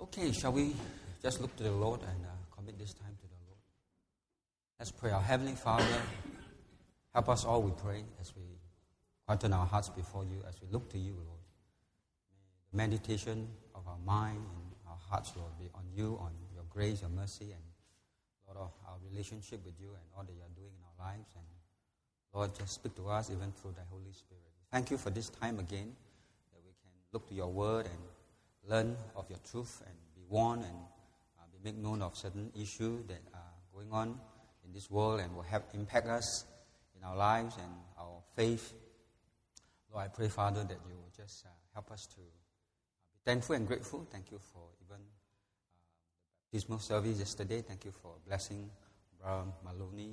Okay, shall we just look to the Lord and commit this time to the Lord? Let's pray. Our Heavenly Father, help us all, we pray, as we quieten our hearts before you, as we look to you, Lord. May the meditation of our mind and our hearts, Lord, be on you, on your grace, your mercy, and Lord, of our relationship with you and all that you are doing in our lives. And Lord, just speak to us even through the Holy Spirit. Thank you for this time again, that we can look to your word and learn of your truth and be warned and be made known of certain issues that are going on in this world and will have impact us in our lives and our faith. Lord, I pray, Father, that you will just help us to be thankful and grateful. Thank you for even the baptismal service yesterday. Thank you for blessing Brother Maloney,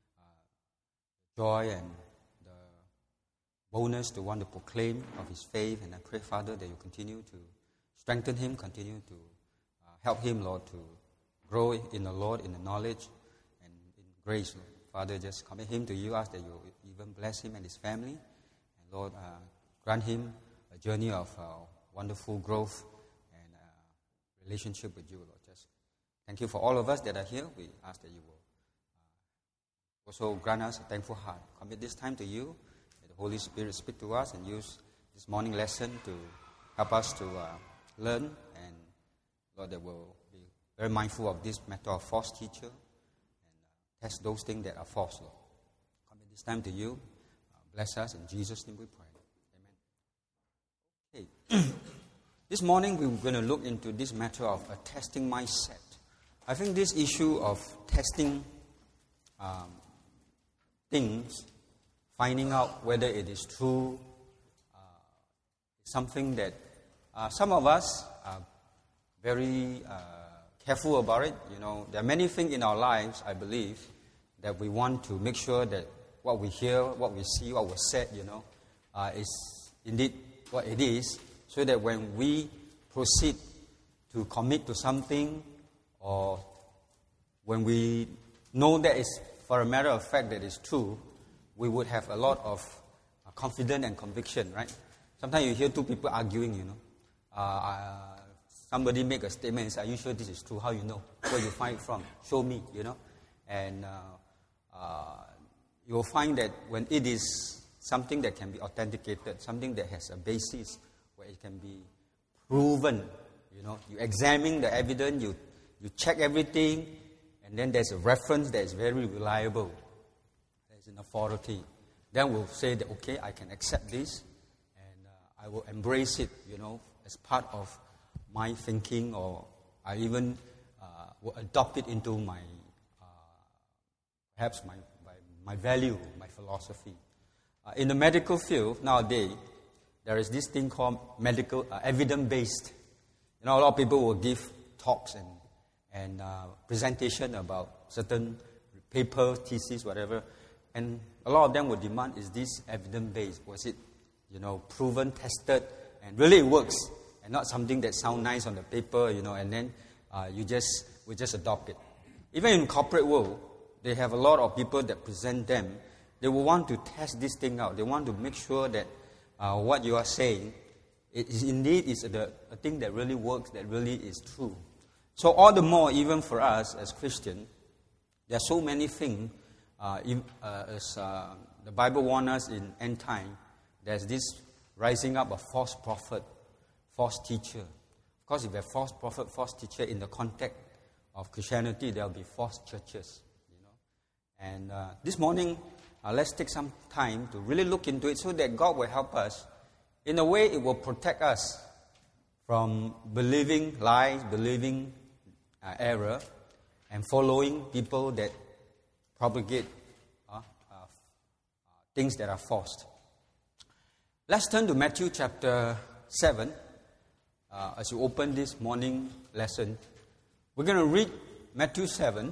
joy and the boldness to want to proclaim of his faith. And I pray, Father, that you continue to strengthen him, continue to help him, Lord, to grow in the Lord, in the knowledge and in grace, Lord. Father, just commit him to you, ask that you even bless him and his family. And Lord, grant him a journey of wonderful growth and relationship with you, Lord. Just thank you for all of us that are here. We ask that you will also grant us a thankful heart. Commit this time to you. May the Holy Spirit speak to us and use this morning lesson to help us to learn, and Lord, that will be very mindful of this matter of false teacher and test those things that are false, Lord. Commit this time to you. Bless us. In Jesus' name we pray. Amen. Okay. This morning we're going to look into this matter of a testing mindset. I think this issue of testing things, finding out whether it is true, is something that some of us are very careful about it. You know, there are many things in our lives, I believe, that we want to make sure that what we hear, what we see, what was said, is indeed what it is, so that when we proceed to commit to something, or when we know that it's, for a matter of fact, that it's true, we would have a lot of confidence and conviction, right? Sometimes you hear two people arguing, somebody make a statement and say, "Are you sure this is true? How you know? Where you find it from? Show me," And you will find that when it is something that can be authenticated, something that has a basis, where it can be proven, you examine the evidence, you check everything, and then there's a reference that is very reliable, there's an authority. Then we'll say that, okay, I can accept this, and I will embrace it, as part of my thinking, or I even will adopt it into my, perhaps my value, my philosophy. In the medical field nowadays, there is this thing called medical evidence-based. A lot of people will give talks and presentation about certain paper, thesis, whatever, and a lot of them will demand, is this evidence-based? Was it, proven, tested, and really it works, and not something that sounds nice on the paper, and then we just adopt it. Even in corporate world, they have a lot of people that present them. They will want to test this thing out. They want to make sure that what you are saying is indeed a thing that really works, that really is true. So all the more, even for us as Christians, there are so many things, as the Bible warns us in end time, there's this rising up of false prophet, false teacher. Of course, if you have false prophet, false teacher in the context of Christianity, there will be false churches. And this morning, let's take some time to really look into it, so that God will help us. In a way, it will protect us from believing lies, believing error, and following people that propagate things that are false. Let's turn to Matthew chapter 7. As you open this morning lesson, we're going to read Matthew 7,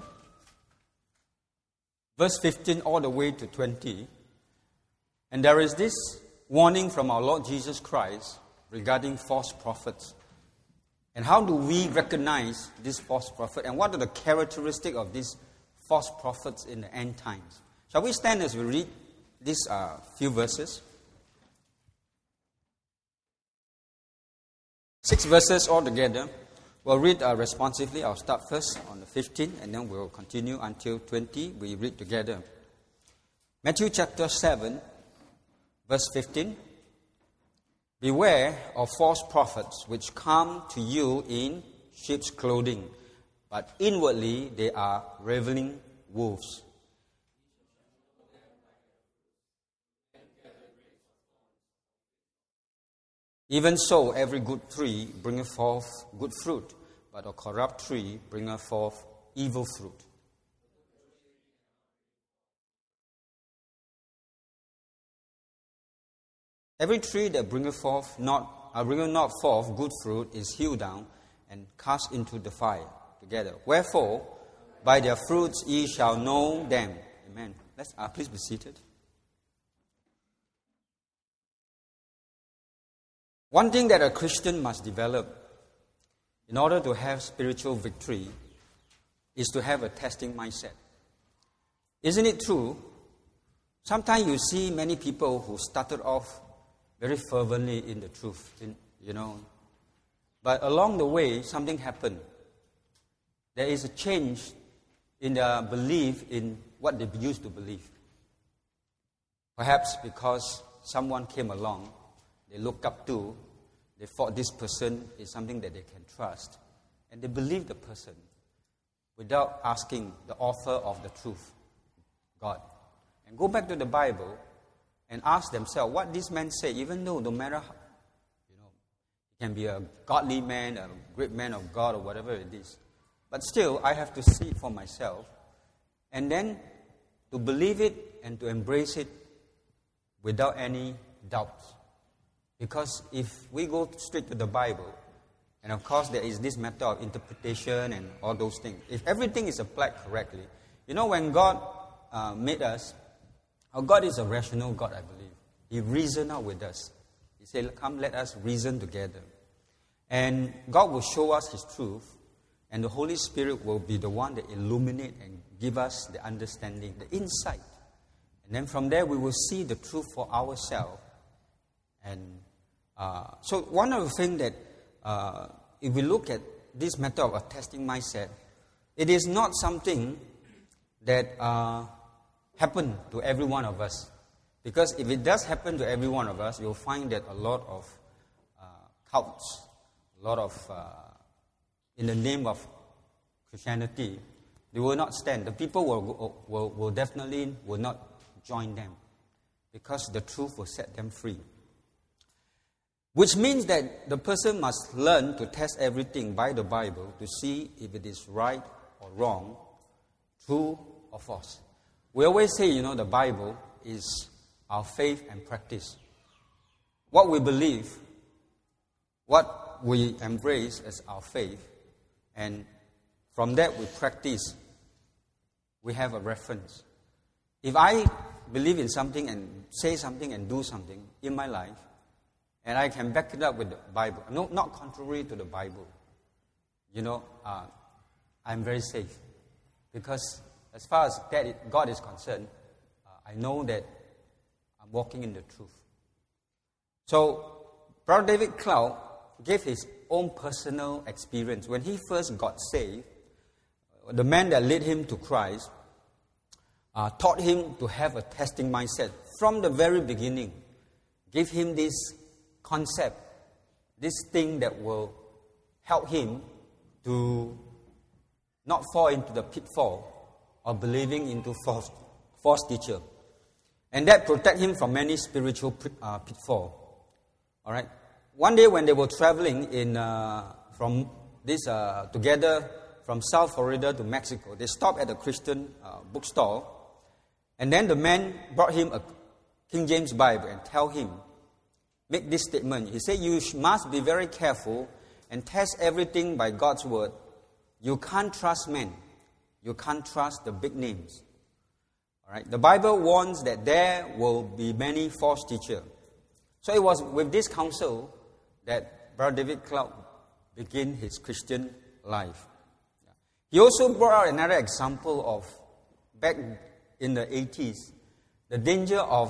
verse 15 all the way to 20. And there is this warning from our Lord Jesus Christ regarding false prophets. And how do we recognize this false prophet? And what are the characteristics of these false prophets in the end times? Shall we stand as we read these few verses? 6 verses altogether. We'll read responsively. I'll start first on the 15, and then we'll continue until 20. We read together. Matthew chapter 7, verse 15. Beware of false prophets which come to you in sheep's clothing, but inwardly they are ravening wolves. Even so, every good tree bringeth forth good fruit, but a corrupt tree bringeth forth evil fruit. Every tree that bringeth not forth good fruit is hewn down and cast into the fire together. Wherefore, by their fruits ye shall know them. Amen. Let's please be seated. One thing that a Christian must develop in order to have spiritual victory is to have a testing mindset. Isn't it true? Sometimes you see many people who started off very fervently in the truth, but along the way something happened. There is a change in their belief in what they used to believe. Perhaps because someone came along they look up to, they thought this person is something that they can trust, and they believe the person without asking the author of the truth, God. And go back to the Bible and ask themselves what this man say, even though no matter how, he can be a godly man, a great man of God or whatever it is. But still, I have to see it for myself, and then to believe it and to embrace it without any doubts. Because if we go straight to the Bible, and of course there is this matter of interpretation and all those things. If everything is applied correctly, when God made us, our God is a rational God, I believe. He reasoned out with us. He said, come, let us reason together. And God will show us His truth, and the Holy Spirit will be the one that illuminate and give us the understanding, the insight. And then from there we will see the truth for ourselves. And so one of the things that, if we look at this matter of a testing mindset, it is not something that happen to every one of us. Because if it does happen to every one of us, you'll find that a lot of cults, a lot of, in the name of Christianity, they will not stand. The people will definitely will not join them, because the truth will set them free. Which means that the person must learn to test everything by the Bible to see if it is right or wrong, true or false. We always say, the Bible is our faith and practice. What we believe, what we embrace as our faith, and from that we practice, we have a reference. If I believe in something and say something and do something in my life, and I can back it up with the Bible, no, not contrary to the Bible, I'm very safe. Because as far as God is concerned, I know that I'm walking in the truth. So, Brother David Cloud gave his own personal experience. When he first got saved, the man that led him to Christ taught him to have a testing mindset from the very beginning. Give him this concept, this thing that will help him to not fall into the pitfall of believing into false teacher. And that protect him from many spiritual pitfall. All right. One day when they were traveling together from South Florida to Mexico, they stopped at a Christian bookstore, and then the man brought him a King James Bible and tell him, make this statement. He said, you must be very careful and test everything by God's word. You can't trust men. You can't trust the big names. All right. The Bible warns that there will be many false teachers. So it was with this counsel that Brother David Cloud began his Christian life. He also brought out another example of, back in the 80s, the danger of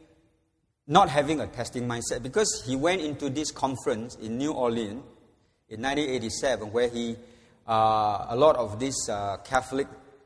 not having a testing mindset, because he went into this conference in New Orleans in 1987, where a lot of these Catholic,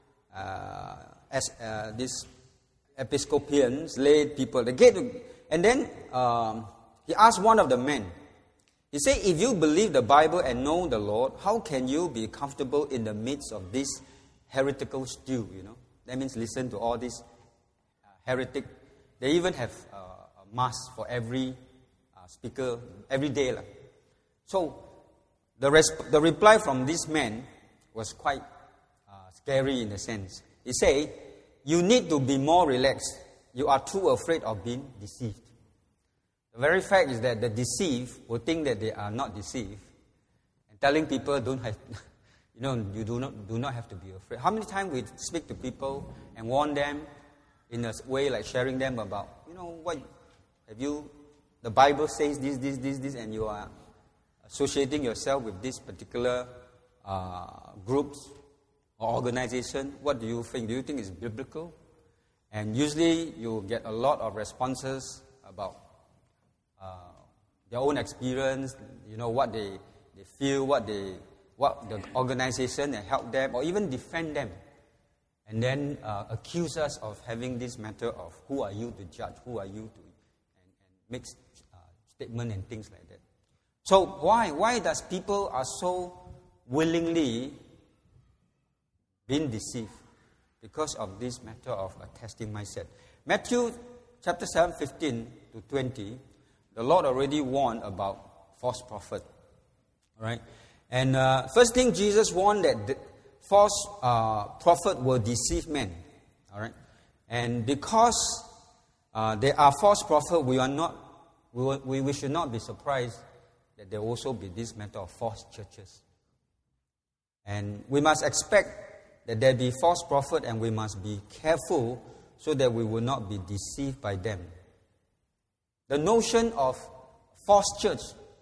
these Episcopalians, lay people, and then he asked one of the men, he said, if you believe the Bible and know the Lord, how can you be comfortable in the midst of this heretical stew, That means listen to all these heretic. They even have a mass for every speaker every day. So the reply from this man was quite scary in a sense. He said, you need to be more relaxed. You are too afraid of being deceived. The very fact is that the deceived will think that they are not deceived. And telling people don't have, you do not have to be afraid. How many times we speak to people and warn them in a way like sharing them about, what have you, the Bible says this, and you are associating yourself with this particular groups or organization. What do you think? Do you think it's biblical? And usually you get a lot of responses about their own experience, what they feel, what the organization that helped them, or even defend them, and then accuse us of having this matter of who are you to judge, who are you to, and make statement and things like that. So why does people are so willingly being deceived? Because of this matter of a testing mindset. Matthew chapter 7, 15 to 20, the Lord already warned about false prophet. All right? And first thing, Jesus warned that the false prophet will deceive men. All right? And because there are false prophets, we should not be surprised that there will also be this matter of false churches. And we must expect that there be false prophet, and we must be careful so that we will not be deceived by them. The notion of false church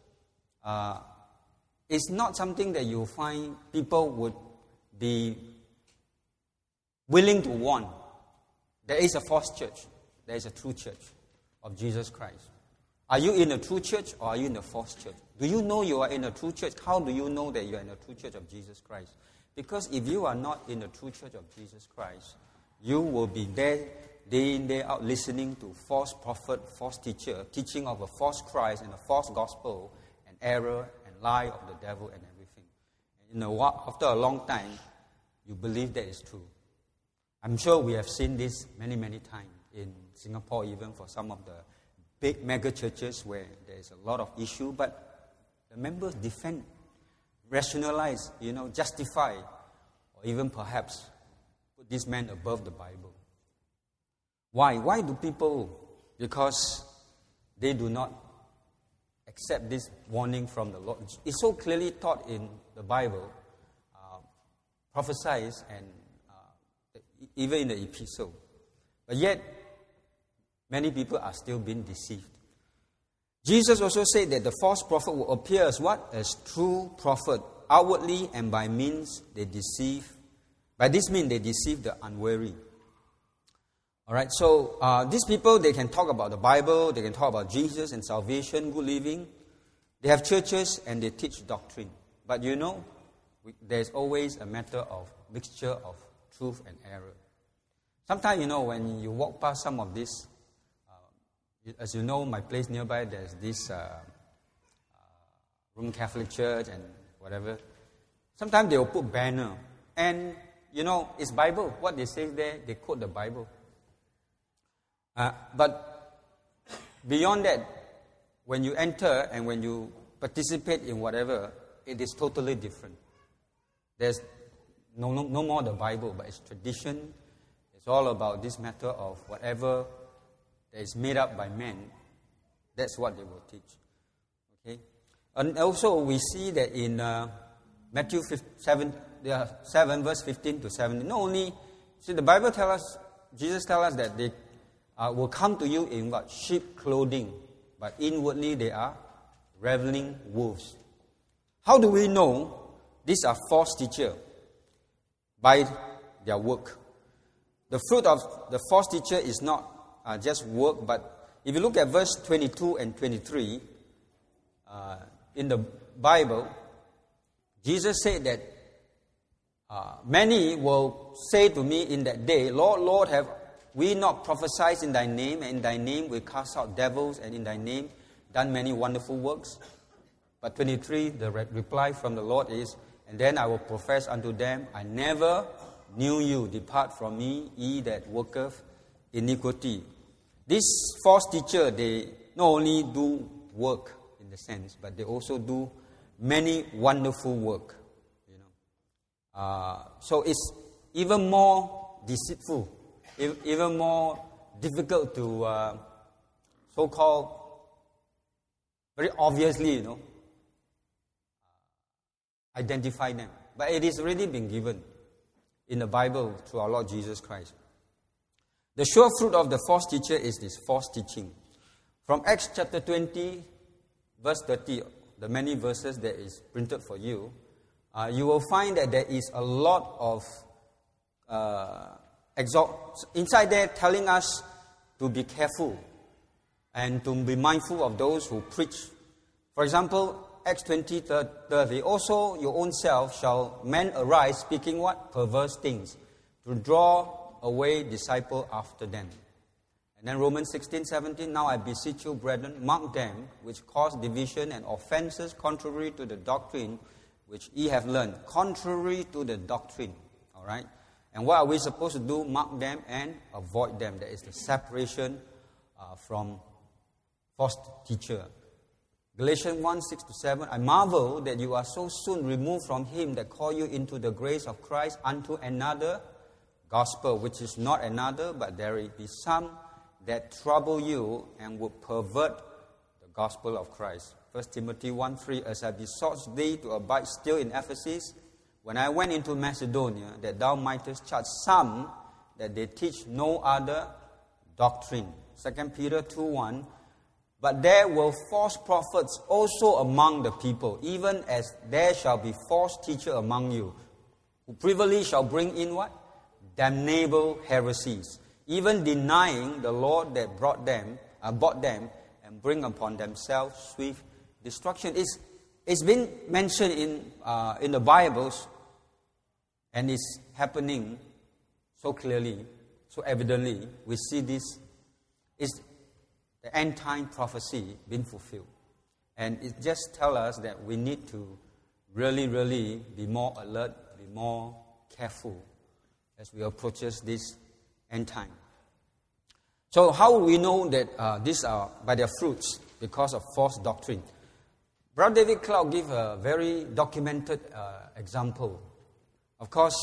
is not something that you find people would be willing to warn. There is a false church. There is a true church of Jesus Christ. Are you in a true church, or are you in a false church? Do you know you are in a true church? How do you know that you are in a true church of Jesus Christ? Because if you are not in a true church of Jesus Christ, you will be there day in, day out, listening to false prophet, false teacher, teaching of a false Christ and a false gospel, and error and lie of the devil and everything. And after a long time, you believe that is true. I'm sure we have seen this many, many times in Singapore, even for some of the big mega churches where there is a lot of issue, but the members defend, rationalize, justify, or even perhaps put this man above the Bible. Why? Why do people? Because they do not accept this warning from the Lord. It's so clearly taught in the Bible, prophesied, and even in the epistle. But yet, many people are still being deceived. Jesus also said that the false prophet will appear as what? As true prophet. Outwardly and by means they deceive. By this means they deceive the unwary. Alright, so these people, they can talk about the Bible, they can talk about Jesus and salvation, good living. They have churches and they teach doctrine. But there's always a matter of mixture of truth and error. Sometimes, when you walk past some of this, as you know, my place nearby, there's this Roman Catholic Church and whatever. Sometimes they will put banner. And, it's Bible. What they say there, they quote the Bible. But beyond that, when you enter and when you participate in whatever, it is totally different. There's no more the Bible, but it's tradition. It's all about this matter of whatever that is made up by men. That's what they will teach. Okay, and also we see that in Matthew 7 verse 15 to 17. Not only, the Bible tells us, Jesus tells us that they will come to you in what? Sheep clothing, but inwardly they are ravening wolves. How do we know these are false teachers? By their work. The fruit of the false teacher is not just work, but if you look at verse 22 and 23 in the Bible, Jesus said that many will say to me in that day, Lord, Lord, have we not prophesied in thy name, and in thy name we cast out devils, and in thy name done many wonderful works? But 23, the reply from the Lord is, and then I will profess unto them, I never knew you. Depart from me, ye that worketh iniquity. This false teacher, they not only do work in the sense, but they also do many wonderful work. So it's even more deceitful, even more difficult to so-called, very obviously, identify them. But it is already been given in the Bible through our Lord Jesus Christ. The sure fruit of the false teacher is this false teaching. From Acts chapter 20, verse 30, the many verses that is printed for you, you will find that there is a lot of inside there telling us to be careful and to be mindful of those who preach. For example, Acts 20:30, also your own self shall men arise speaking what? Perverse things, to draw away disciple after them. And then Romans 16:17, now I beseech you, brethren, mark them which cause division and offenses contrary to the doctrine which ye have learned. Contrary to the doctrine. All right? And what are we supposed to do? Mark them and avoid them. That is the separation from false teacher. Galatians 1:6-7, I marvel that you are so soon removed from him that call you into the grace of Christ unto another gospel, which is not another, but there be some that trouble you and would pervert the gospel of Christ. 1 Timothy 1:3, as I besought thee to abide still in Ephesus, when I went into Macedonia, that thou mightest charge some that they teach no other doctrine. 2 Peter 2:1, but there were false prophets also among the people, even as there shall be false teachers among you, who privily shall bring in what? Damnable heresies, even denying the Lord that bought them, and bring upon themselves swift destruction. It's been mentioned in the Bibles, and it's happening so clearly, so evidently. We see this is the end time prophecy being fulfilled, and it just tells us that we need to really, really be more alert, be more careful as we approach this end time. So how will we know that these are by their fruits because of false doctrine? Brother David Clark gave a very documented example. Of course,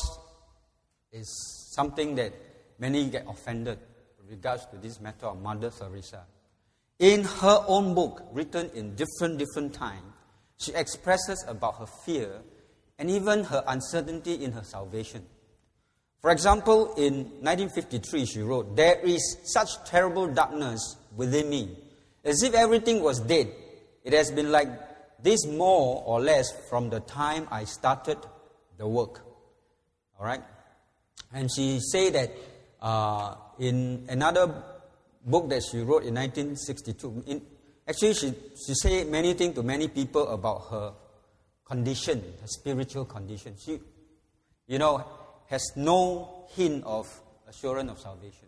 it's something that many get offended with regards to this matter of Mother Teresa. In her own book, written in different time, she expresses about her fear and even her uncertainty in her salvation. For example, in 1953, she wrote, there is such terrible darkness within me, as if everything was dead. It has been like this more or less from the time I started the work. All right? And she said that in another book that she wrote in 1962, actually she said many things to many people about her condition, her spiritual condition. She, has no hint of assurance of salvation.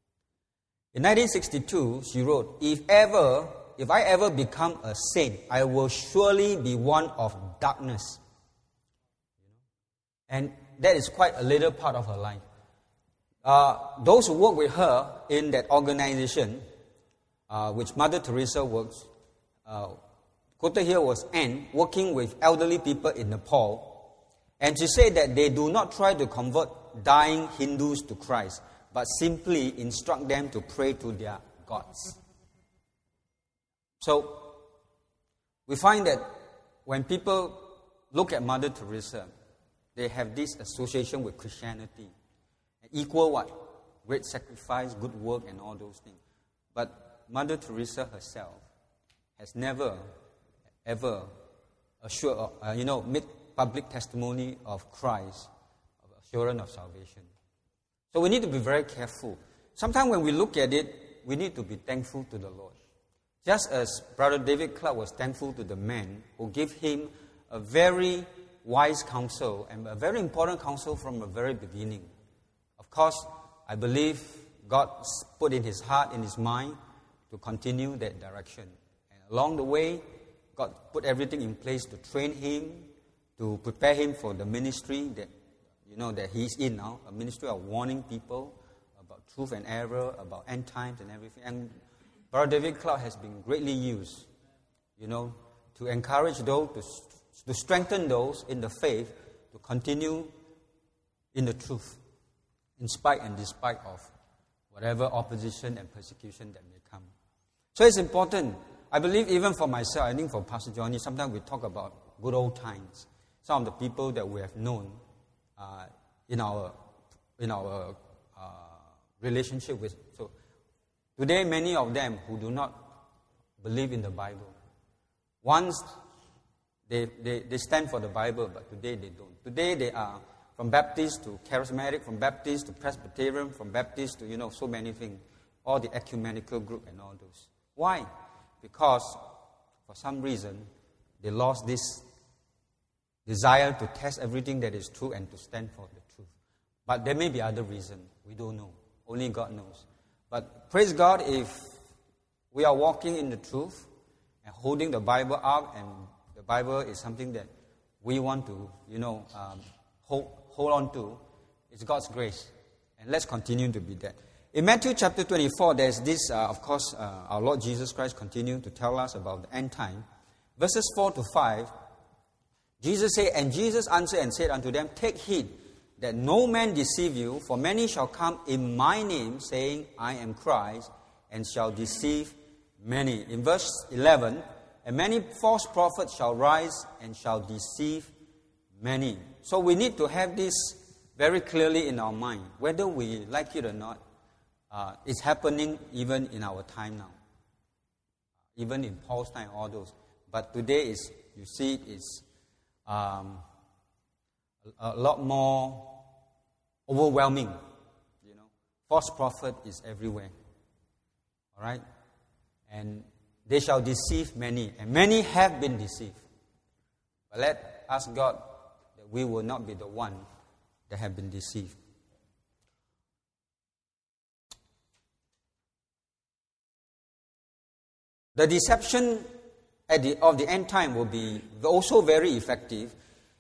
In 1962, she wrote, if I ever become a saint, I will surely be one of darkness. And that is quite a little part of her life. Those who work with her in that organization, which Mother Teresa works, quoted here was Anne, working with elderly people in Nepal. And she said that they do not try to convert dying Hindus to Christ, but simply instruct them to pray to their gods. So, we find that when people look at Mother Teresa, they have this association with Christianity. Equal what? Great sacrifice, good work, and all those things. But Mother Teresa herself has never, ever made public testimony of Christ, of assurance of salvation. So we need to be very careful. Sometimes when we look at it, we need to be thankful to the Lord. Just as Brother David Clark was thankful to the man who gave him a very wise counsel and a very important counsel from the very beginning. Of course, I believe God put in his heart, in his mind, to continue that direction. And along the way, God put everything in place to train him, to prepare him for the ministry that that he's in now, a ministry of warning people about truth and error, about end times and everything. And Brother David Cloud has been greatly used, to encourage those, to strengthen those in the faith, to continue in the truth, in spite and despite of whatever opposition and persecution that may come. So it's important. I believe even for myself, I think for Pastor Johnny, sometimes we talk about good old times. Some of the people that we have known in our relationship with. So today, many of them who do not believe in the Bible, once they stand for the Bible, but today they don't. Today they are from Baptist to Charismatic, from Baptist to Presbyterian, from Baptist to so many things, all the ecumenical group and all those. Why? Because for some reason they lost this desire to test everything that is true and to stand for the truth. But there may be other reasons. We don't know. Only God knows. But praise God if we are walking in the truth and holding the Bible up, and the Bible is something that we want to, hold on to. It's God's grace. And let's continue to be that. In Matthew chapter 24, there's this, of course, our Lord Jesus Christ continuing to tell us about the end time. Verses 4 to 5, Jesus said, and Jesus answered and said unto them, take heed that no man deceive you, for many shall come in my name, saying, I am Christ, and shall deceive many. In verse 11, and many false prophets shall rise and shall deceive many. So we need to have this very clearly in our mind. Whether we like it or not, it's happening even in our time now. Even in Paul's time, all those. But today you see it is a lot more overwhelming. False prophet is everywhere. All right? And they shall deceive many. And many have been deceived. But let us ask God that we will not be the one that have been deceived. The deception of the end time will be also very effective.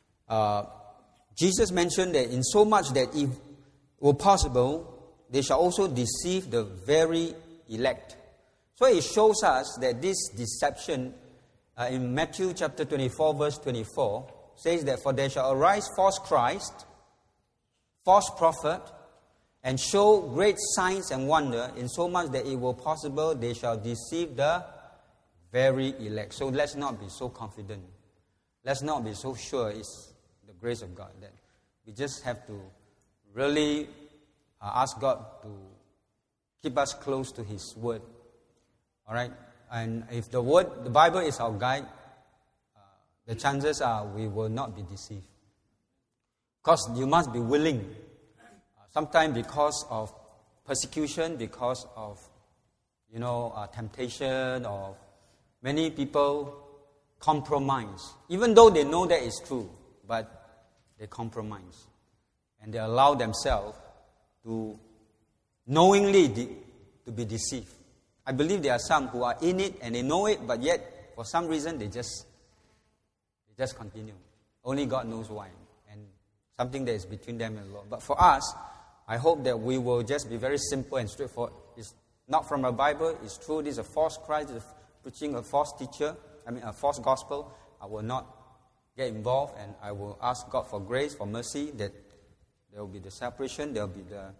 Jesus mentioned that in so much that if were possible, they shall also deceive the very elect. So it shows us that this deception in Matthew chapter 24 verse 24 says that for there shall arise false Christ, false prophet, and show great signs and wonder, in so much that it were possible they shall deceive the very elect. So let's not be so confident. Let's not be so sure it's the grace of God. That we just have to really ask God to keep us close to His Word. All right? And if the Bible is our guide, the chances are we will not be deceived. Because you must be willing. Sometimes because of persecution, because of, temptation, or many people compromise. Even though they know that is true, but they compromise. And they allow themselves to knowingly to be deceived. I believe there are some who are in it and they know it, but yet for some reason they just continue. Only God knows why. And something that is between them and the Lord. But for us, I hope that we will just be very simple and straightforward. It's not from the Bible. It's true. This is a false Christ. It's preaching a false teacher. A false gospel. I will not get involved, and I will ask God for grace, for mercy, that there will be the separation. There will be the,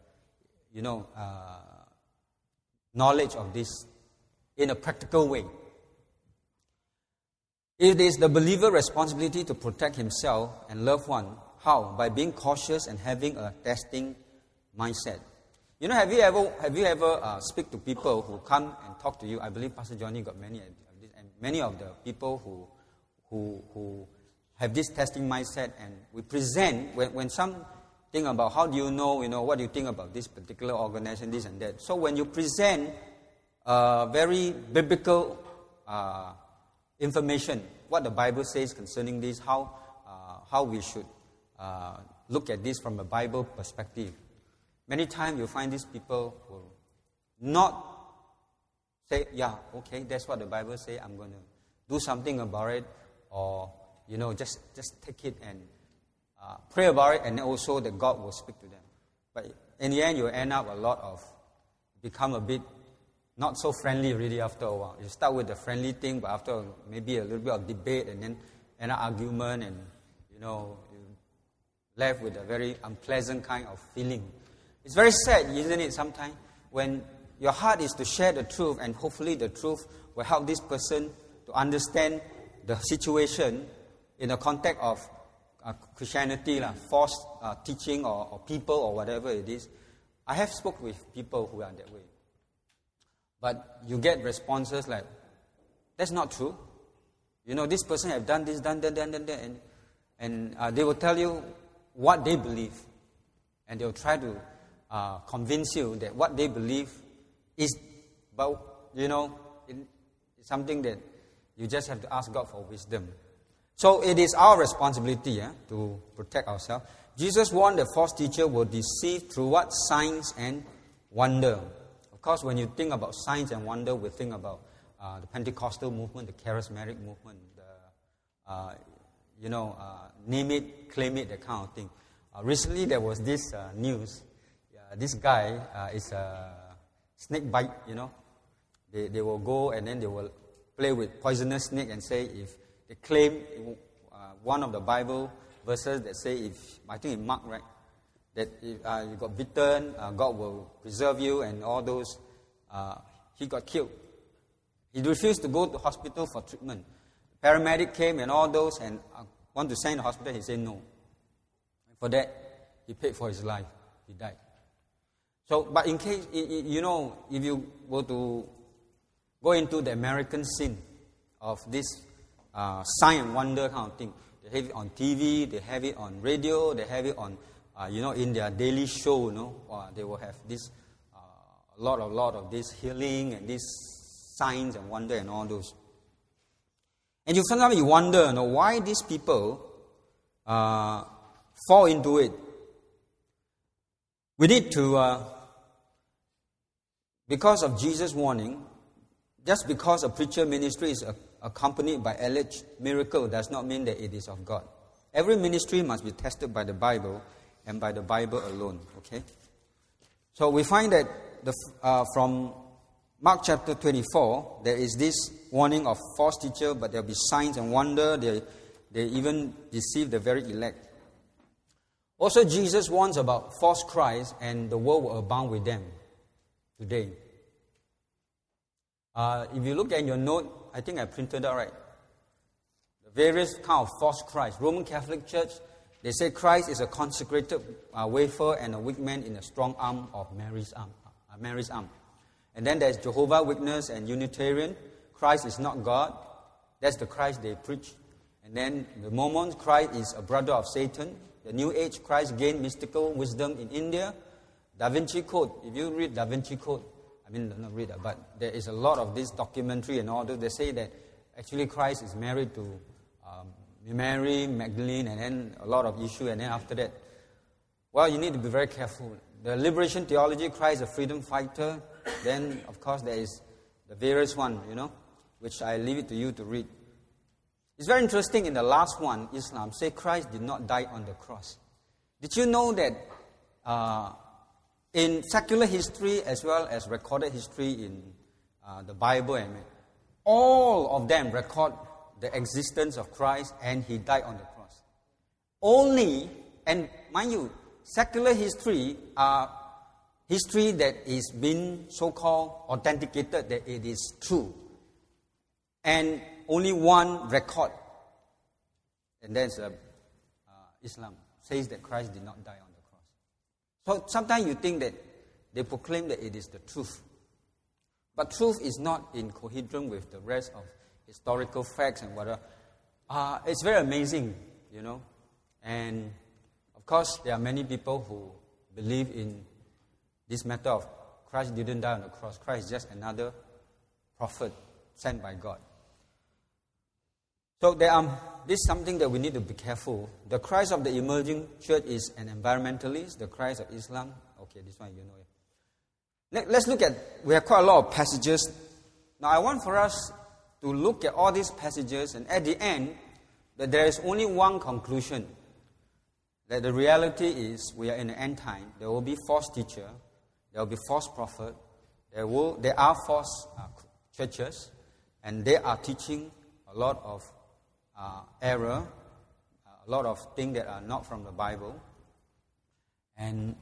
knowledge of this in a practical way. It is the believer's responsibility to protect himself and loved one. How? By being cautious and having a testing mindset. Have you ever speak to people who come and talk to you? I believe Pastor Johnny got many of this, and many of the people who have this testing mindset, and we present when something about how do you know, what do you think about this particular organization, this and that. So when you present very biblical information, what the Bible says concerning this, how how we should look at this from a Bible perspective. Many times you find these people will not say, yeah, okay, that's what the Bible says, I'm going to do something about it, or, just take it and pray about it, and also that God will speak to them. But in the end, you end up become a bit not so friendly really after a while. You start with the friendly thing, but after maybe a little bit of debate and then an argument, and you're left with a very unpleasant kind of feeling. It's very sad, isn't it, sometimes, when your heart is to share the truth, and hopefully the truth will help this person to understand the situation in the context of Christianity, false teaching or people or whatever it is. I have spoken with people who are that way. But you get responses like, that's not true. This person have done this, done that, and they will tell you what they believe. And they will try to convince you that what they believe is, but, it's something that you just have to ask God for wisdom. So it is our responsibility to protect ourselves. Jesus warned that false teachers will deceive through what? Signs and wonder. Of course, when you think about signs and wonder, we think about the Pentecostal movement, the charismatic movement, name it, claim it, that kind of thing. Recently, there was this news. This guy is a snake bite, They will go and then they will play with poisonous snake and say, if they claim one of the Bible verses that say, I think in Mark, right? That if you got bitten, God will preserve you and all those. He got killed. He refused to go to hospital for treatment. Paramedic came and all those and want to send to hospital. He said no. For that, he paid for his life. He died. So, but in case, if you were to go into the American scene of this sign and wonder kind of thing, they have it on TV, they have it on radio, they have it on, in their daily show, they will have this, a lot of this healing and these signs and wonder and all those. And sometimes you wonder, why these people fall into it. We need to, because of Jesus' warning, just because a preacher ministry is accompanied by alleged miracle does not mean that it is of God. Every ministry must be tested by the Bible and by the Bible alone. Okay? So we find that from Mark chapter 24, there is this warning of false teacher, but there will be signs and wonder. They even deceive the very elect. Also, Jesus warns about false Christ, and the world will abound with them today. If you look at your note, I think I printed out right. The various kind of false Christ. Roman Catholic Church, they say Christ is a consecrated wafer and a weak man in a strong arm of Mary's arm. And then there's Jehovah's Witness and Unitarian. Christ is not God. That's the Christ they preach. And then the Mormons, Christ is a brother of Satan. The New Age, Christ gained mystical wisdom in India. Da Vinci Code, if you read Da Vinci Code, not read it, but there is a lot of this documentary and all that. They say that actually Christ is married to Mary Magdalene, and then a lot of issue, and then after that, well, you need to be very careful. The liberation theology, Christ is a freedom fighter. Then, of course, there is the various one, which I leave it to you to read. It's very interesting in the last one, Islam, say Christ did not die on the cross. Did you know that in secular history as well as recorded history in the Bible, all of them record the existence of Christ and He died on the cross. Only, and mind you, secular history are history that is been so-called authenticated that it is true. And only one record, and that's Islam, says that Christ did not die on the cross. So sometimes you think that they proclaim that it is the truth. But truth is not in coherence with the rest of historical facts and whatever. It's very amazing, And of course, there are many people who believe in this matter of Christ didn't die on the cross. Christ is just another prophet sent by God. So this is something that we need to be careful. The Christ of the emerging church is an environmentalist. The Christ of Islam, okay, this one you know it. Let's look at, we have quite a lot of passages. Now I want for us to look at all these passages, and at the end, that there is only one conclusion. That the reality is we are in the end time. There will be false teacher. There will be false prophet. There are false churches. And they are teaching a lot of error. A lot of things that are not from the Bible. And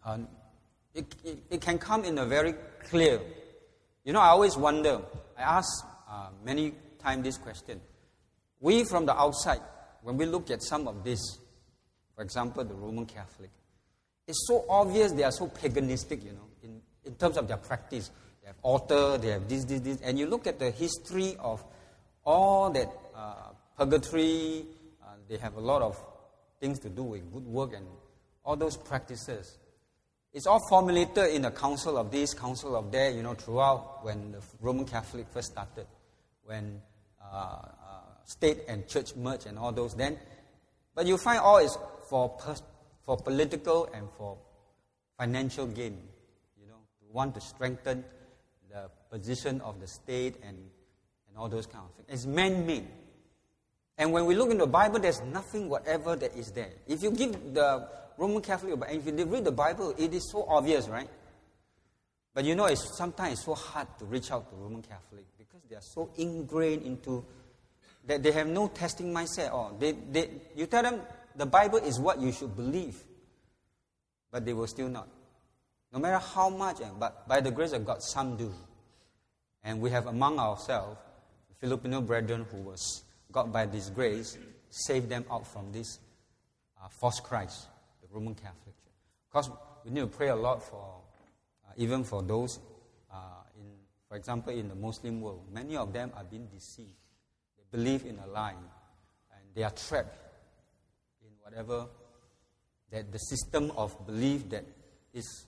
it can come in a very clear. You know, I always wonder. I ask many times this question. We from the outside, when we look at some of this, for example, the Roman Catholic, it's so obvious they are so paganistic, you know, in terms of their practice. They have altar, they have this, and you look at the history of all that purgatory, they have a lot of things to do with good work and all those practices. It's all formulated in a council of this, council of that, you know, throughout when the Roman Catholic first started, when state and church merged and all those. But you find all is for political and for financial gain. You know, to want to strengthen the position of the state and all those kind of things. It's man-made. And when we look in the Bible, there's nothing whatever that is there. If you give the Roman Catholic, and if you read the Bible, it is so obvious, right? But you know, sometimes it's so hard to reach out to Roman Catholic because they are so ingrained into that they have no testing mindset. Or you tell them the Bible is what you should believe, but they will still not. No matter how much, but by the grace of God, some do. And we have among ourselves Filipino brethren who was, God by this grace, saved them out from this false Christ, the Roman Catholic Church. Of course, we need to pray a lot for, even for those, for example, in the Muslim world. Many of them are being deceived. They believe in a lie, and they are trapped in whatever, that the system of belief that is,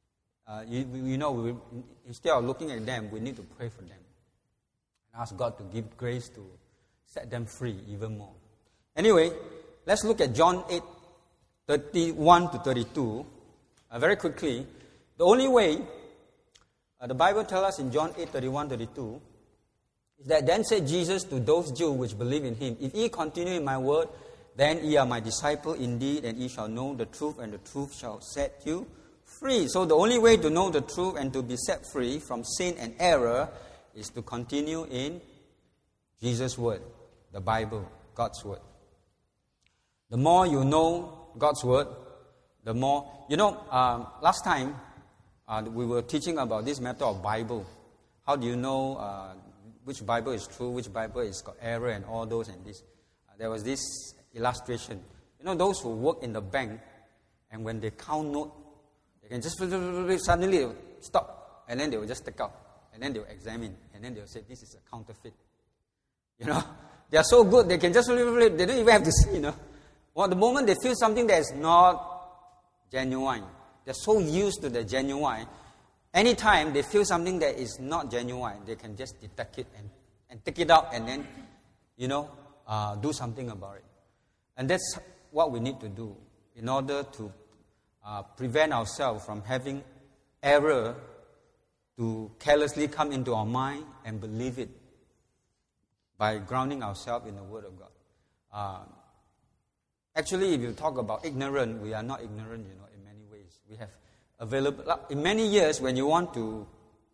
instead of looking at them, we need to pray for them. And ask God to give grace to set them free even more. Anyway, let's look at John 8, 31 to 32. Very quickly, the only way, the Bible tells us in John 8, 31, 32, is that then said Jesus to those Jews which believe in him, if ye continue in my word, then ye are my disciple indeed, and ye shall know the truth, and the truth shall set you free. So the only way to know the truth and to be set free from sin and error is to continue in Jesus' word, the Bible, God's word. The more you know God's word, the more... last time we were teaching about this matter of Bible. How do you know which Bible is true, which Bible is got error and all those and this? There was this illustration. You know, those who work in the bank, and when they count note, they can just suddenly they will stop, and then they will just take out, and then they will examine, and then they will say, this is a counterfeit. You know, they are so good, they can just, they don't even have to see, you know. Well, the moment they feel something that is not genuine, they're so used to the genuine, anytime they feel something that is not genuine, they can just detect it and take it out and then, do something about it. And that's what we need to do in order to prevent ourselves from having error to carelessly come into our mind and believe it by grounding ourselves in the Word of God. Actually, if you talk about ignorant, we are not ignorant, in many ways. We have available... In many years, when you want to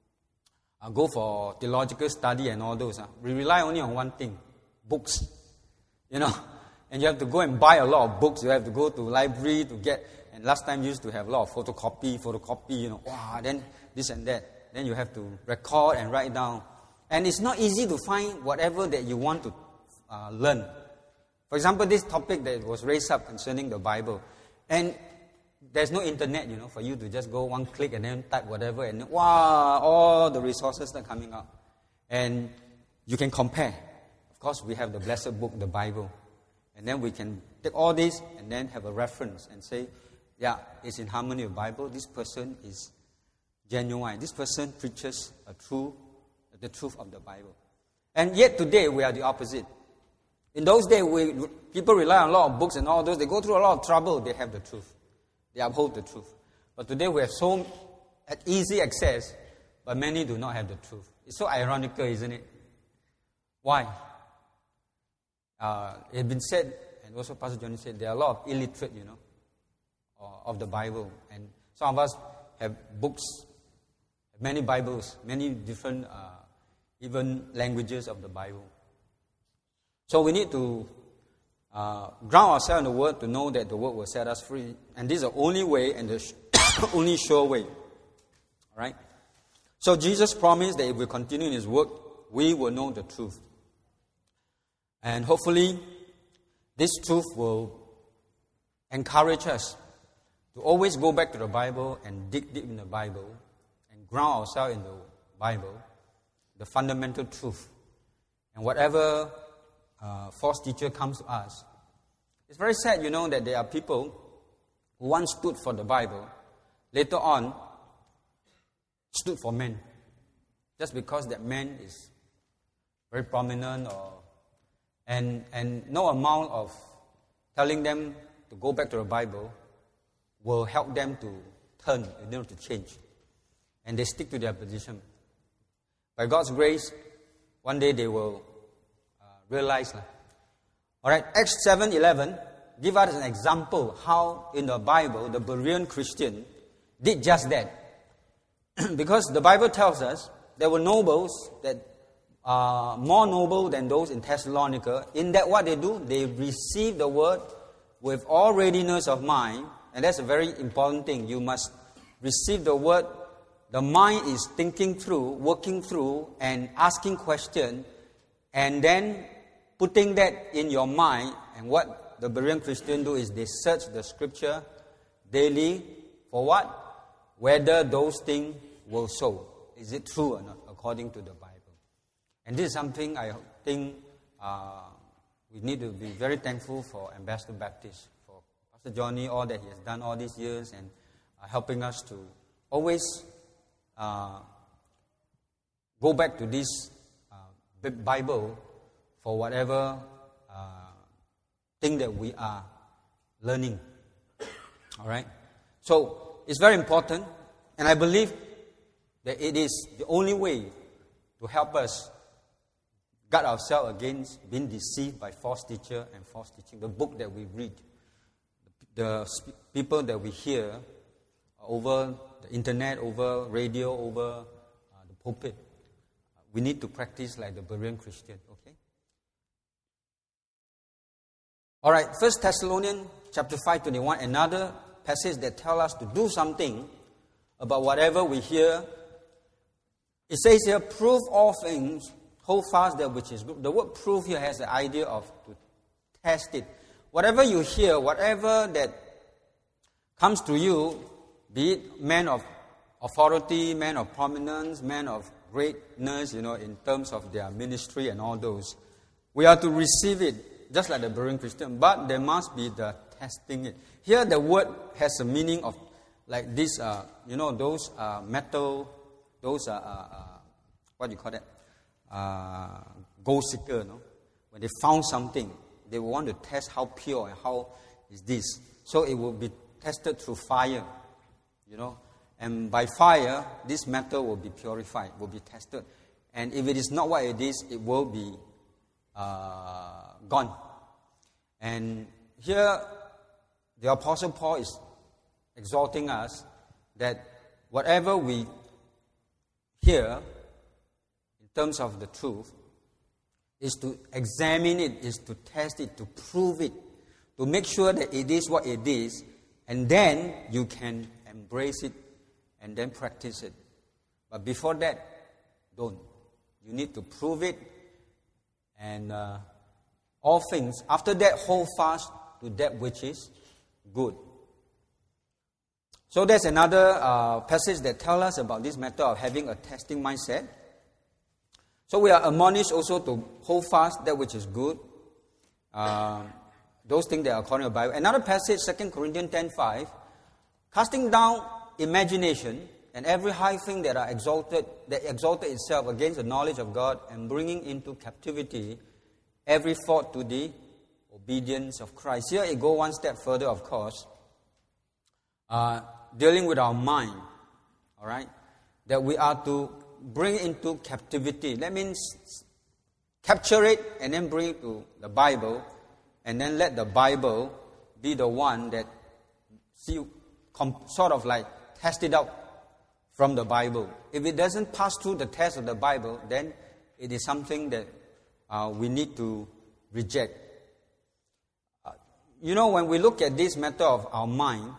go for theological study and all those, we rely only on one thing, books. And you have to go and buy a lot of books. You have to go to library to get... And last time you used to have a lot of photocopy, then this and that. Then you have to record and write down. And it's not easy to find whatever that you want to learn. For example, this topic that was raised up concerning the Bible. And there's no internet, for you to just go one click and then type whatever. And all the resources are coming out. And you can compare. Of course, we have the blessed book, the Bible. And then we can take all this and then have a reference and say, yeah, it's in harmony with the Bible. This person is genuine. This person preaches the truth of the Bible. And yet today we are the opposite. In those days, people rely on a lot of books and all those. They go through a lot of trouble. They have the truth. They uphold the truth. But today we have so easy access, but many do not have the truth. It's so ironical, isn't it? Why? It has been said, and also Pastor Johnny said, there are a lot of illiterate, of the Bible. And some of us have books, many Bibles, many different, even languages of the Bible. So we need to ground ourselves in the Word to know that the Word will set us free. And this is the only way and the only sure way. All right? So Jesus promised that if we continue in His work, we will know the truth. And hopefully, this truth will encourage us to always go back to the Bible and dig deep in the Bible and ground ourselves in the Bible, the fundamental truth. And whatever false teacher comes to us, it's very sad, that there are people who once stood for the Bible, later on stood for men, just because that man is very prominent, and no amount of telling them to go back to the Bible will help them to turn, to change, and they stick to their position. By God's grace, one day they will realize. All right, Acts 7:11 give us an example how in the Bible the Berean Christian did just that. Because the Bible tells us there were nobles that are more noble than those in Thessalonica. In that what they do, they receive the word with all readiness of mind. And that's a very important thing. You must receive the word. The mind is thinking through, working through, and asking questions, and then putting that in your mind. And what the Berean Christians do is they search the scripture daily for what? Whether those things will so. Is it true or not, according to the Bible? And this is something I think we need to be very thankful for Ambassador Baptist, for Pastor Johnny, all that he has done all these years, and helping us to always go back to this Bible for whatever thing that we are learning. All right? So, it's very important, and I believe that it is the only way to help us guard ourselves against being deceived by false teacher and false teaching. The book that we read, the people that we hear over the internet, over radio, over the pulpit, we need to practice like the Berean Christian, okay? All right, 1 Thessalonians chapter 5:21, another passage that tells us to do something about whatever we hear. It says here, prove all things, hold fast that which is good. The word prove here has the idea of to test it. Whatever you hear, whatever that comes to you, be it man of authority, man of prominence, man of greatness, in terms of their ministry and all those, we are to receive it, just like the Berean Christian, but there must be the testing it. Here the word has a meaning of like this, those metal, those what do you call that? Gold seeker, no? When they found something, they want to test how pure and how is this. So it will be tested through fire, And by fire, this metal will be purified, will be tested. And if it is not what it is, it will be gone. And here, the Apostle Paul is exhorting us that whatever we hear in terms of the truth is to examine it, is to test it, to prove it, to make sure that it is what it is, and then you can embrace it and then practice it. But before that, don't. You need to prove it, and all things, after that, hold fast to that which is good. So there's another passage that tells us about this matter of having a testing mindset. So we are admonished also to hold fast that which is good, those things that are according to the Bible. Another passage, 2 Corinthians 10:5, casting down imagination and every high thing that exalted itself against the knowledge of God, and bringing into captivity every thought to the obedience of Christ. Here it goes one step further, of course, dealing with our mind, all right, that we are to bring into captivity. That means capture it and then bring it to the Bible, and then let the Bible be the one that sort of like test it out from the Bible. If it doesn't pass through the test of the Bible, then it is something that we need to reject. When we look at this matter of our mind,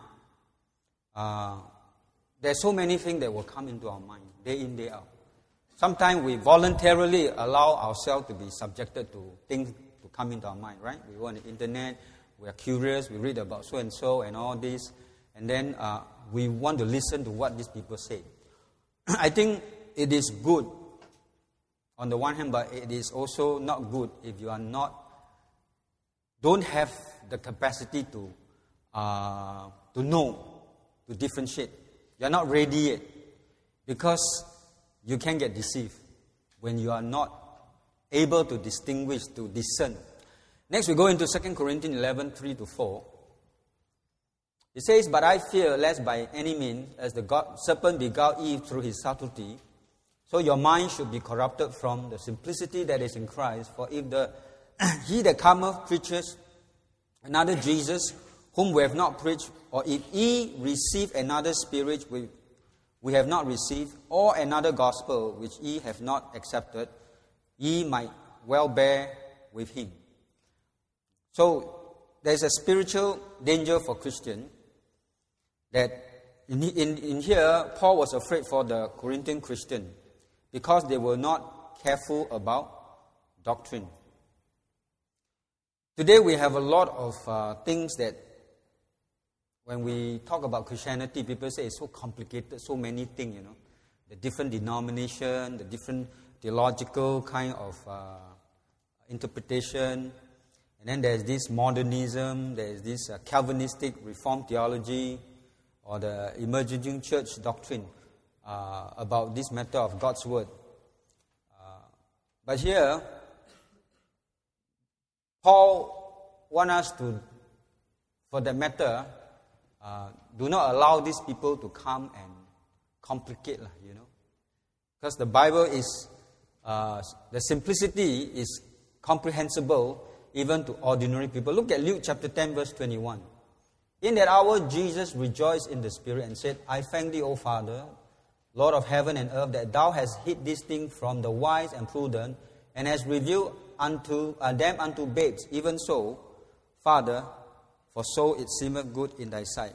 there's so many things that will come into our mind, day in, day out. Sometimes we voluntarily allow ourselves to be subjected to things to come into our mind, right? We go on the internet, we are curious, we read about so-and-so and all this, and then we want to listen to what these people say. I think it is good on the one hand, but it is also not good if you don't have the capacity to know, to differentiate. You are not ready yet, because you can get deceived when you are not able to distinguish, to discern. Next, we go into 2 Corinthians 11, 3-4. It says, "But I fear lest by any means, as the serpent beguiled Eve through his subtlety, so your mind should be corrupted from the simplicity that is in Christ. For if he that cometh preaches another Jesus, whom we have not preached, or if ye receive another spirit which we have not received, or another gospel which ye have not accepted, ye might well bear with him." So there's a spiritual danger for Christians that in here, Paul was afraid for the Corinthian Christian because they were not careful about doctrine. Today we have a lot of things that when we talk about Christianity, people say it's so complicated, so many things, the different denomination, the different theological kind of interpretation. And then there's this modernism, there's this Calvinistic Reformed theology, or the emerging church doctrine about this matter of God's Word. But here, Paul wants us to, for that matter, do not allow these people to come and complicate, because the Bible is, the simplicity is comprehensible even to ordinary people. Look at Luke chapter 10, verse 21. "In that hour Jesus rejoiced in the Spirit and said, I thank thee, O Father, Lord of heaven and earth, that thou hast hid this thing from the wise and prudent, and hast revealed them unto babes. Even so, Father, for so it seemeth good in thy sight."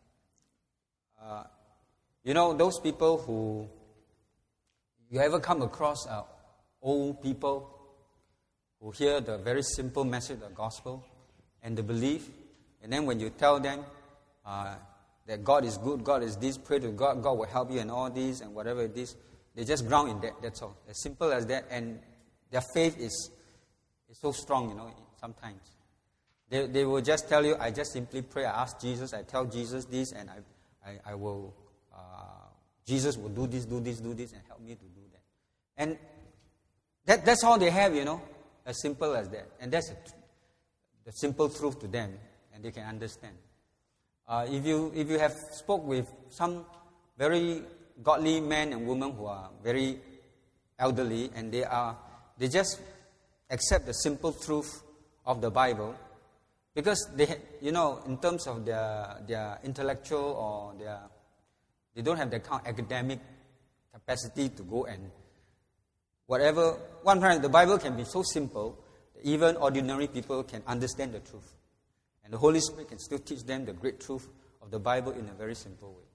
Those people who, you ever come across old people who hear the very simple message of the gospel and they believe, and then when you tell them that God is good, God is this, pray to God, God will help you and all this and whatever it is, they just ground in that, that's all. As simple as that, and their faith is so strong, sometimes. They will just tell you, I just simply pray, I ask Jesus, I tell Jesus this, and I will, Jesus will do this, and help me to do that. And that's all they have, as simple as that. And that's the simple truth to them, and they can understand. If you have spoke with some very godly men and women who are very elderly, and they just accept the simple truth of the Bible, because they, in terms of their intellectual or they don't have that kind of academic capacity to go and whatever. The Bible can be so simple that even ordinary people can understand the truth. And the Holy Spirit can still teach them the great truth of the Bible in a very simple way.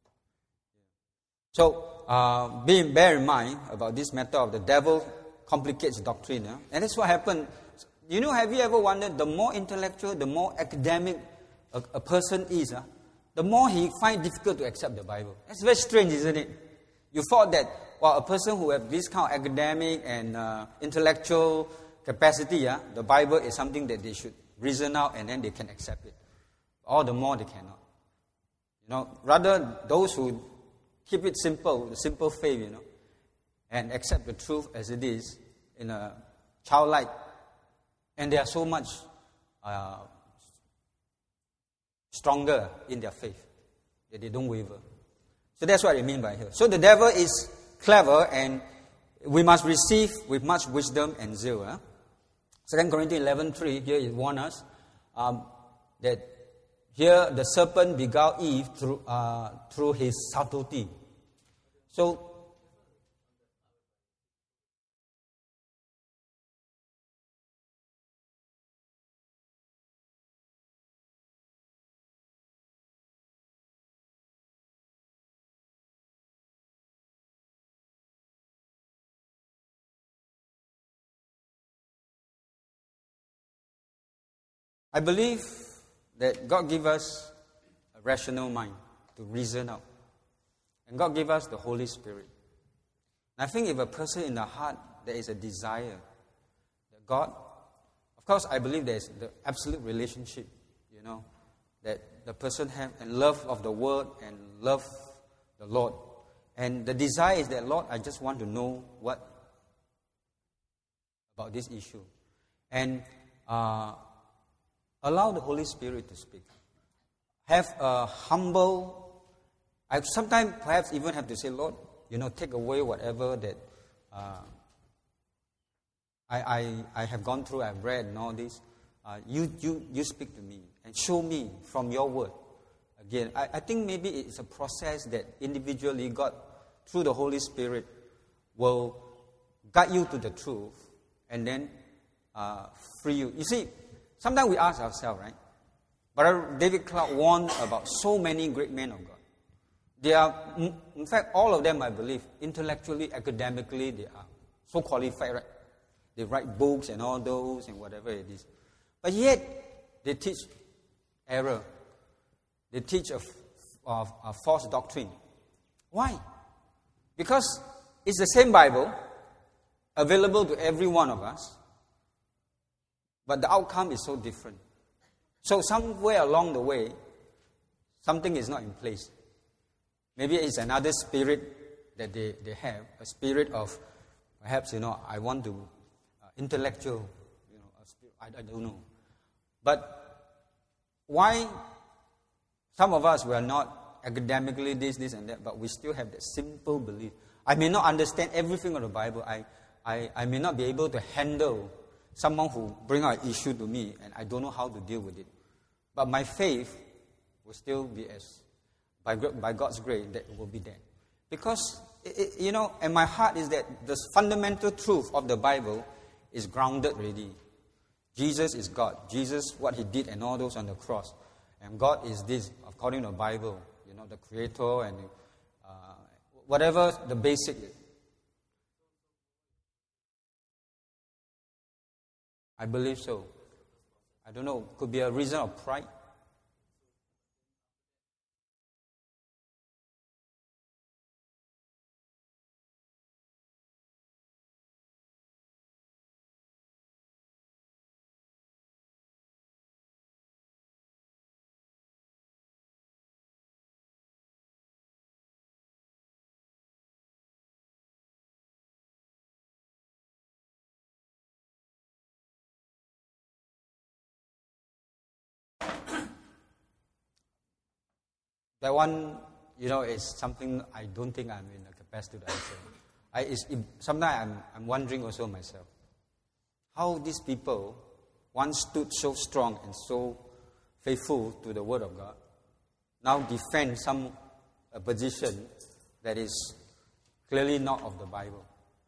So, bear in mind about this matter of the devil complicates doctrine. And that's what happened. Have you ever wondered, the more intellectual, the more academic a person is, the more he finds it difficult to accept the Bible. That's very strange, isn't it? You thought that, a person who has this kind of academic and intellectual capacity, the Bible is something that they should reason out and then they can accept it. All the more they cannot. Rather those who keep it simple, the simple faith, and accept the truth as it is in a childlike And they are so much stronger in their faith that they don't waver. So that's what I mean by here. So the devil is clever, and we must receive with much wisdom and zeal. 2 Corinthians 11:3, here it warns us that here the serpent beguiled Eve through his subtlety. So, I believe that God gave us a rational mind to reason out. And God gave us the Holy Spirit. And I think if a person in the heart, there is a desire that God, of course I believe there is the absolute relationship, that the person have, and love of the Word and love the Lord. And the desire is that, Lord, I just want to know what about this issue. And allow the Holy Spirit to speak. Have a humble, I sometimes perhaps even have to say, Lord, take away whatever that I have gone through, I've read and all this. You speak to me and show me from your word. Again, I think maybe it's a process that individually God, through the Holy Spirit, will guide you to the truth and then free you. You see, sometimes we ask ourselves, right? But David Clark warned about so many great men of God. They are, in fact, all of them, I believe, intellectually, academically, they are so qualified, right? They write books and all those and whatever it is. But yet, they teach error. They teach a false doctrine. Why? Because it's the same Bible, available to every one of us, but the outcome is so different. So somewhere along the way, something is not in place. Maybe it's another spirit that they have, a spirit of, perhaps, I want to, intellectual, I don't know. But why some of us were not academically this and that, but we still have that simple belief. I may not understand everything of the Bible. I may not be able to handle someone who bring out an issue to me and I don't know how to deal with it. But my faith will still be by God's grace, that it will be there. Because, and my heart is that the fundamental truth of the Bible is grounded already. Jesus is God. Jesus, what He did and all those on the cross. And God is this, according to the Bible, the Creator and whatever the basic is. I believe so. I don't know. Could be a reason of pride. That one, is something I don't think I'm in the capacity to answer. Sometimes I'm wondering also myself, how these people once stood so strong and so faithful to the Word of God, now defend a position that is clearly not of the Bible.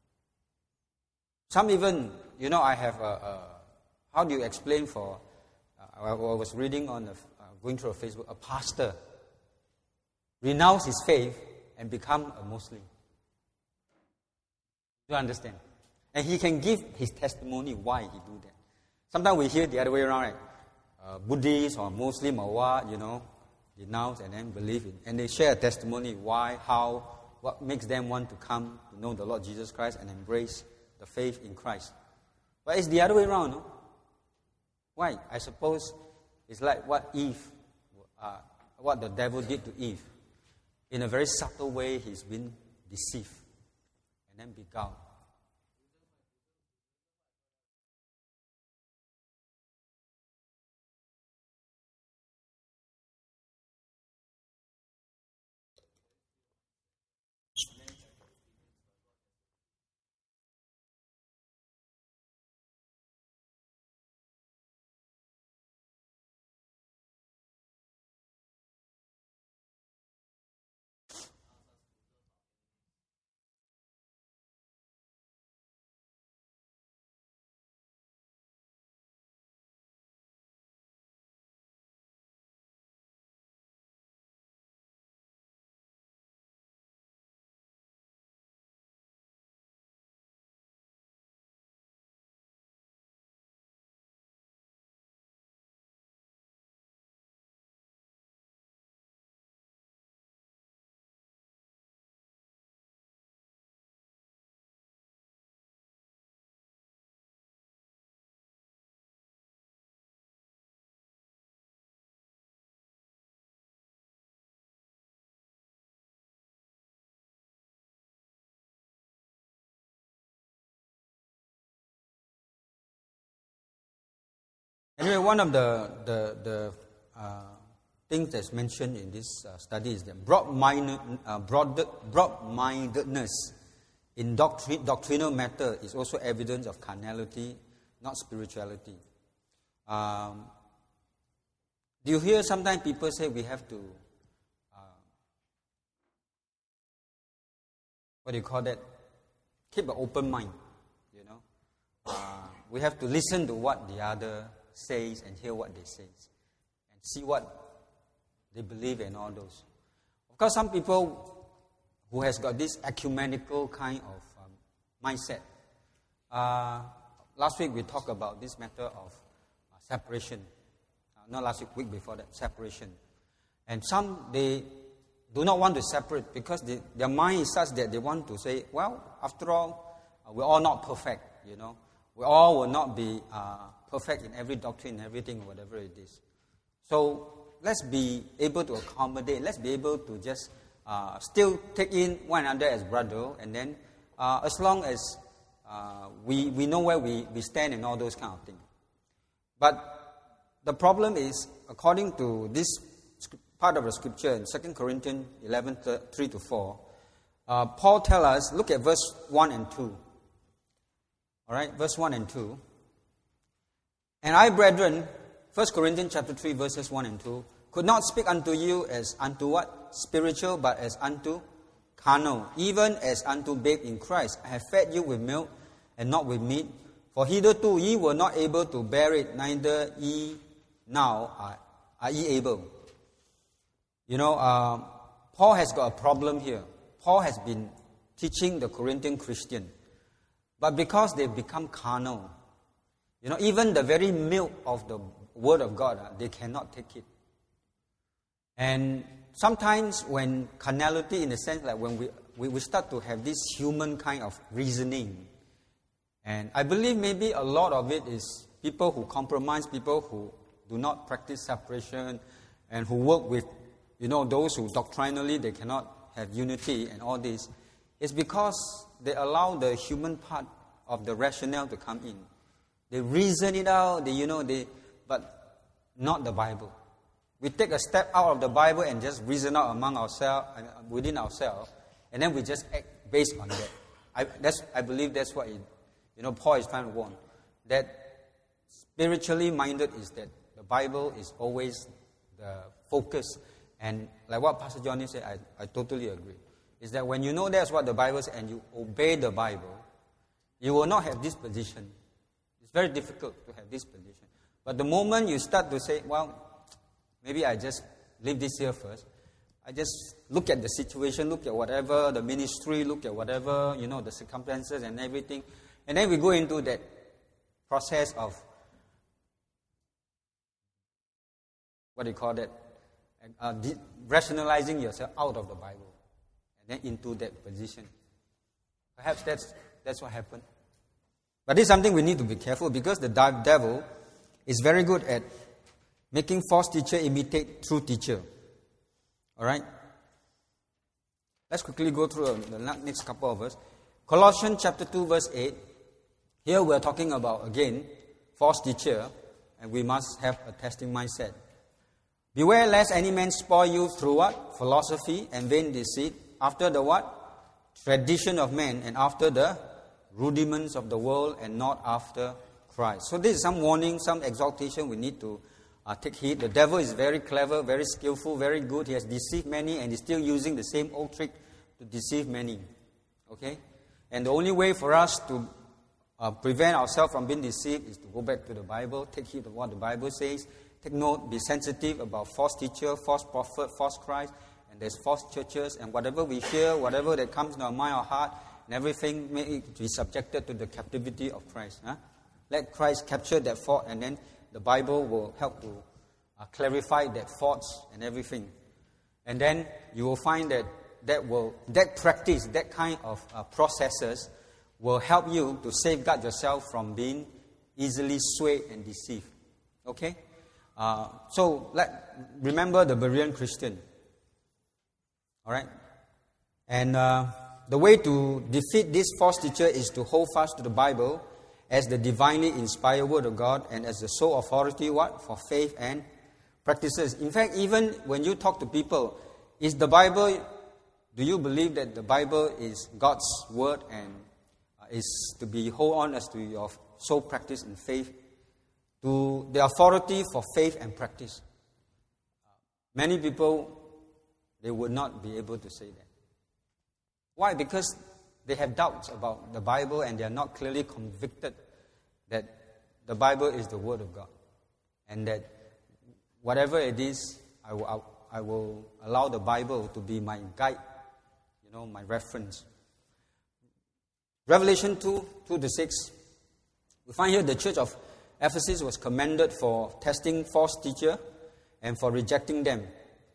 Some even, I have how do you explain I was reading going through Facebook, a pastor renounce his faith and become a Muslim. Do you understand? And he can give his testimony why he do that. Sometimes we hear the other way around, right? Buddhist or Muslim or what, denounce and then believe in. And they share a testimony why, how, what makes them want to come to know the Lord Jesus Christ and embrace the faith in Christ. But it's the other way around, no? Why? I suppose it's like what the devil did to Eve. In a very subtle way, he's been deceived and then beguiled. Anyway, one of the things that's mentioned in this study is that broad-mindedness in doctrinal matter is also evidence of carnality, not spirituality. Do you hear sometimes people say we have to, keep an open mind, we have to listen to what the other says and hear what they say and see what they believe and all those. Of course, some people who has got this ecumenical kind of mindset. Last week we talked about this matter of separation. Not last week before that, separation. And some, they do not want to separate because their mind is such that they want to say, well, after all, we're all not perfect, We all will not be perfect in every doctrine, everything, whatever it is. So let's be able to accommodate. Let's be able to just still take in one another as brother, and then as long as we know where we stand and all those kind of things. But the problem is, according to this part of the scripture in 2 Corinthians 11, 3-4, Paul tells us, look at verse 1 and 2. All right, verse 1 and 2. And I, brethren, 1 Corinthians chapter 3, verses 1 and 2, could not speak unto you as unto what? Spiritual, but as unto carnal, even as unto babe in Christ. I have fed you with milk and not with meat, for hitherto ye were not able to bear it, neither ye now are ye able. Paul has got a problem here. Paul has been teaching the Corinthian Christian, but because they've become carnal, even the very milk of the Word of God, they cannot take it. And sometimes when carnality, in the sense like when we start to have this human kind of reasoning, and I believe maybe a lot of it is people who compromise, people who do not practice separation, and who work with, those who doctrinally they cannot have unity and all this. It's because they allow the human part of the rationale to come in. They reason it out, but not the Bible. We take a step out of the Bible and just reason out among ourselves, within ourselves, and then we just act based on that. I believe that's what Paul is trying to warn. That spiritually minded is that the Bible is always the focus. And like what Pastor Johnny said, I totally agree. Is that when you know that's what the Bible says and you obey the Bible, you will not have this position. It's very difficult to have this position. But the moment you start to say, well, maybe I just leave this here first. I just look at the situation, look at whatever, the ministry, look at whatever, the circumstances and everything. And then we go into that process of, rationalizing yourself out of the Bible. And then into that position. Perhaps that's what happened. But this is something we need to be careful because the devil is very good at making false teacher imitate true teacher. Alright? Let's quickly go through the next couple of verses. Colossians chapter 2 verse 8. Here we're talking about, again, false teacher. And we must have a testing mindset. Beware lest any man spoil you through what? Philosophy and vain deceit. After the what? Tradition of men, and after the rudiments of the world, and not after Christ. So this is some warning, some exhortation we need to take heed. The devil is very clever, very skillful, very good. He has deceived many, and he's still using the same old trick to deceive many. Okay? And the only way for us to prevent ourselves from being deceived is to go back to the Bible, take heed of what the Bible says, take note, be sensitive about false teacher, false prophet, false Christ, and there's false churches, and whatever we hear, whatever that comes in our mind or heart, and everything may be subjected to the captivity of Christ. Let Christ capture that thought, and then the Bible will help to clarify that thoughts and everything. And then you will find that practice, that kind of processes will help you to safeguard yourself from being easily swayed and deceived. Okay? So remember the Berean Christian. Alright? And the way to defeat this false teacher is to hold fast to the Bible as the divinely inspired Word of God and as the sole authority, what? For faith and practices. In fact, even when you talk to people, is the Bible, do you believe that the Bible is God's Word and is to be hold on as to your sole practice in faith, to the authority for faith and practice? Many people, they would not be able to say that. Why? Because they have doubts about the Bible and they are not clearly convicted that the Bible is the Word of God. And that whatever it is, I will allow the Bible to be my guide, my reference. Revelation 2:6, we find here the church of Ephesus was commended for testing false teachers and for rejecting them.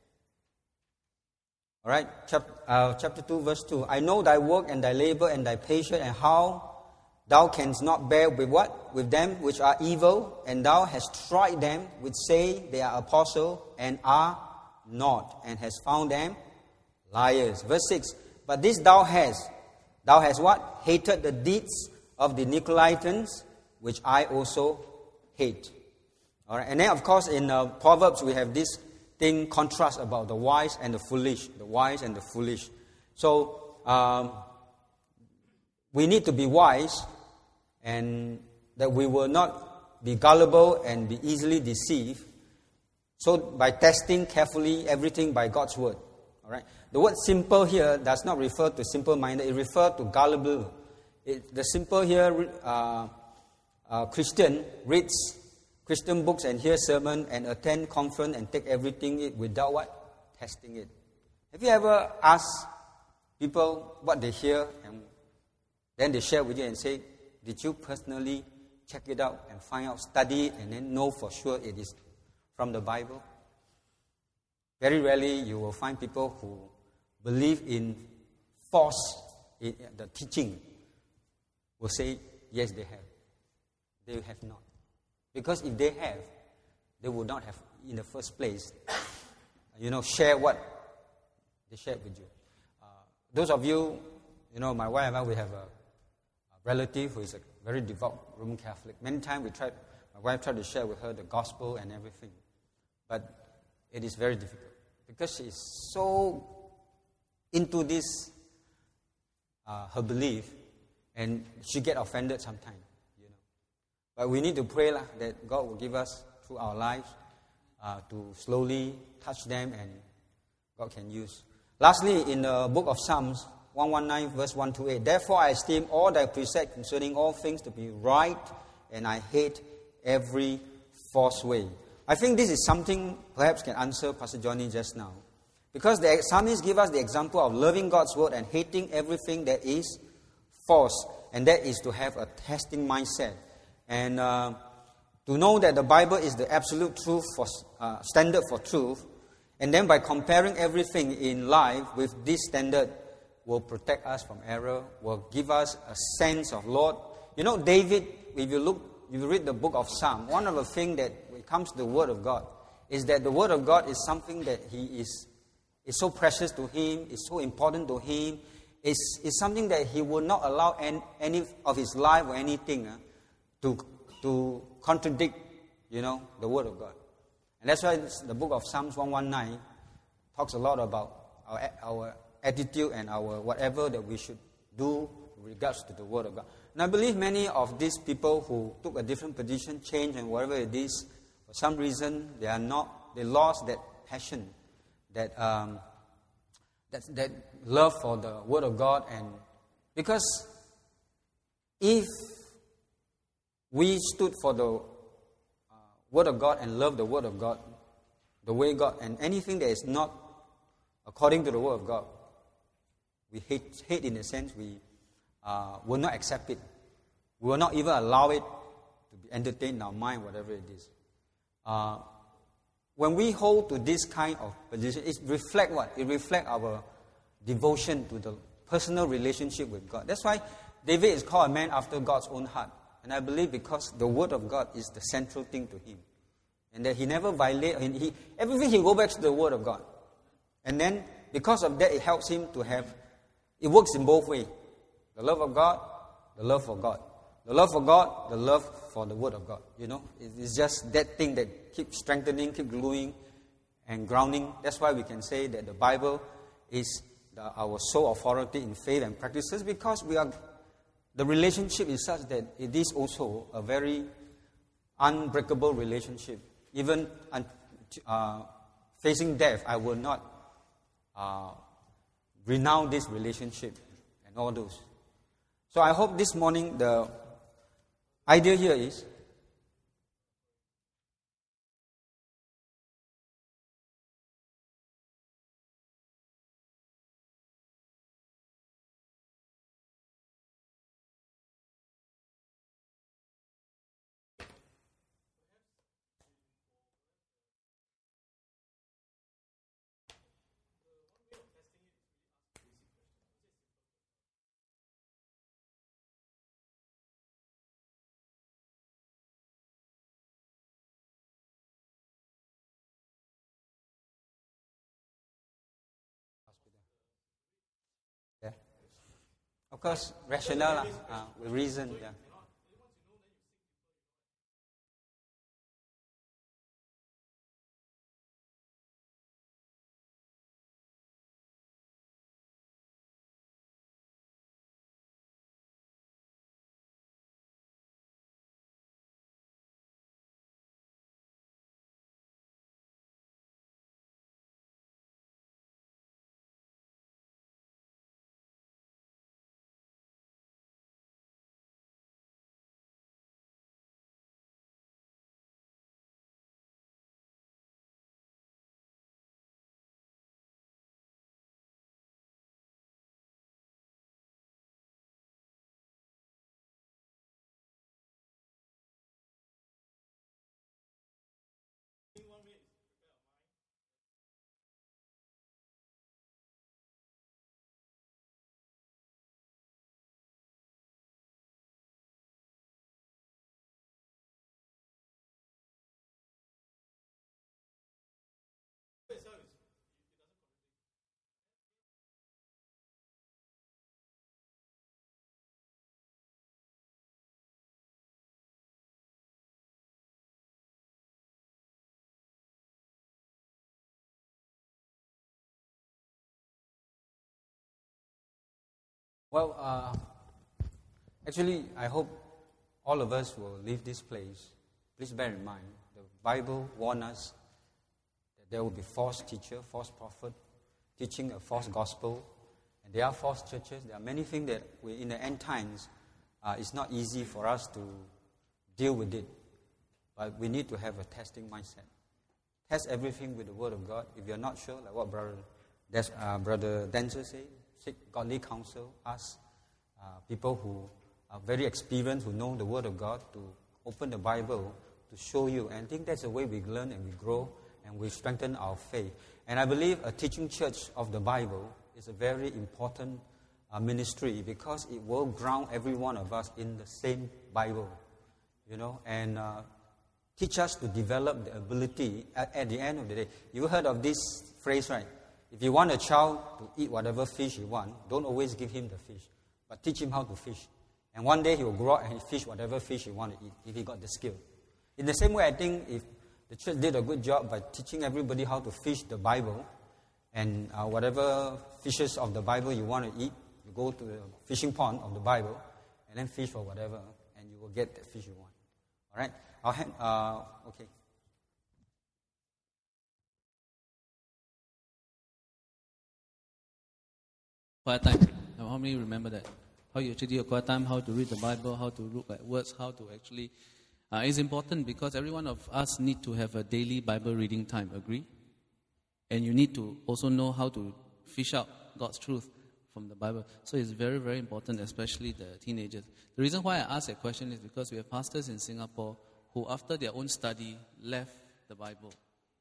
All right, chapter 2, verse 2. I know thy work and thy labor and thy patience, and how thou canst not bear with what? With them which are evil, and thou hast tried them which say they are apostles and are not, and hast found them liars. Verse 6. But this thou hast what? Hated the deeds of the Nicolaitans, which I also hate. All right, and then of course in Proverbs we have this thing contrast about the wise and the foolish. The wise and the foolish. So we need to be wise, and that we will not be gullible and be easily deceived. So by testing carefully everything by God's word. All right. The word simple here does not refer to simple-minded. It refers to gullible. The simple here, Christian reads Christian books and hear sermon and attend conference and take everything without what? Testing it. Have you ever asked people what they hear and then they share with you and say, did you personally check it out and find out, study it, and then know for sure it is from the Bible? Very rarely you will find people who believe in false, the teaching, will say, yes, they have. They have not. Because if they have, they would not have, in the first place, share what they shared with you. Those of you, my wife and I, we have a relative who is a very devout Roman Catholic. Many times my wife tried to share with her the gospel and everything. But it is very difficult. Because she is so into this, her belief, and she get offended sometimes. But we need to pray that God will give us, through our lives, to slowly touch them and God can use. Lastly, in the book of Psalms, 119, verse 1-8, therefore I esteem all thy precepts concerning all things to be right, and I hate every false way. I think this is something perhaps can answer Pastor Johnny just now. Because the psalmist give us the example of loving God's word and hating everything that is false. And that is to have a testing mindset. And to know that the Bible is the absolute truth, for standard for truth. And then by comparing everything in life with this standard, will protect us from error, will give us a sense of Lord. David, if you read the book of Psalm, one of the things that when it comes to the Word of God is that the Word of God is something that he is so precious to him, is so important to him, is something that he will not allow any of his life or anything to contradict, the Word of God. And that's why the book of Psalms 119 talks a lot about our attitude and our whatever that we should do in regards to the Word of God. And I believe many of these people who took a different position, change and whatever it is, for some reason they lost that passion, that love for the Word of God. And because if we stood for the Word of God and love the Word of God, the way God, and anything that is not according to the Word of God, we hate in a sense, we will not accept it. We will not even allow it to be entertained in our mind, whatever it is. When we hold to this kind of position, it reflects what? It reflects our devotion to the personal relationship with God. That's why David is called a man after God's own heart. And I believe because the Word of God is the central thing to him. And that he never violates, everything he go back to the Word of God. And then, because of that, it helps him to have, it works in both ways. The love of God, the love for God. The love for God, the love for the Word of God. It's just that thing that keeps strengthening, keep gluing and grounding. That's why we can say that the Bible is our sole authority in faith and practices, because the relationship is such that it is also a very unbreakable relationship. Even facing death, I will not renounce this relationship and all those. So I hope this morning the idea here is yeah. Of course, rational, with reason, yeah. Well, actually, I hope all of us will leave this place. Please bear in mind, the Bible warns us that there will be false teacher, false prophet, teaching a false gospel, and there are false churches. There are many things that in the end times, it's not easy for us to deal with it. But we need to have a testing mindset. Test everything with the Word of God. If you're not sure, like what Brother Denzel said, seek godly counsel. Ask people who are very experienced, who know the Word of God, to open the Bible to show you. And I think that's the way we learn and we grow and we strengthen our faith. And I believe a teaching church of the Bible is a very important ministry, because it will ground every one of us in the same Bible, and teach us to develop the ability at the end of the day. You heard of this phrase, right? If you want a child to eat whatever fish he wants, don't always give him the fish, but teach him how to fish. And one day he will grow up and fish whatever fish he wants to eat, if he got the skill. In the same way, I think if the church did a good job by teaching everybody how to fish the Bible, and whatever fishes of the Bible you want to eat, you go to the fishing pond of the Bible, and then fish for whatever, and you will get the fish you want. All right? Okay. Quiet time. Now, how many remember that? How you actually do your quiet time, how to read the Bible, how to look at words, how to actually... it's important because every one of us need to have a daily Bible reading time, agree? And you need to also know how to fish out God's truth from the Bible. So it's very, very important, especially the teenagers. The reason why I ask that question is because we have pastors in Singapore who, after their own study, left the Bible.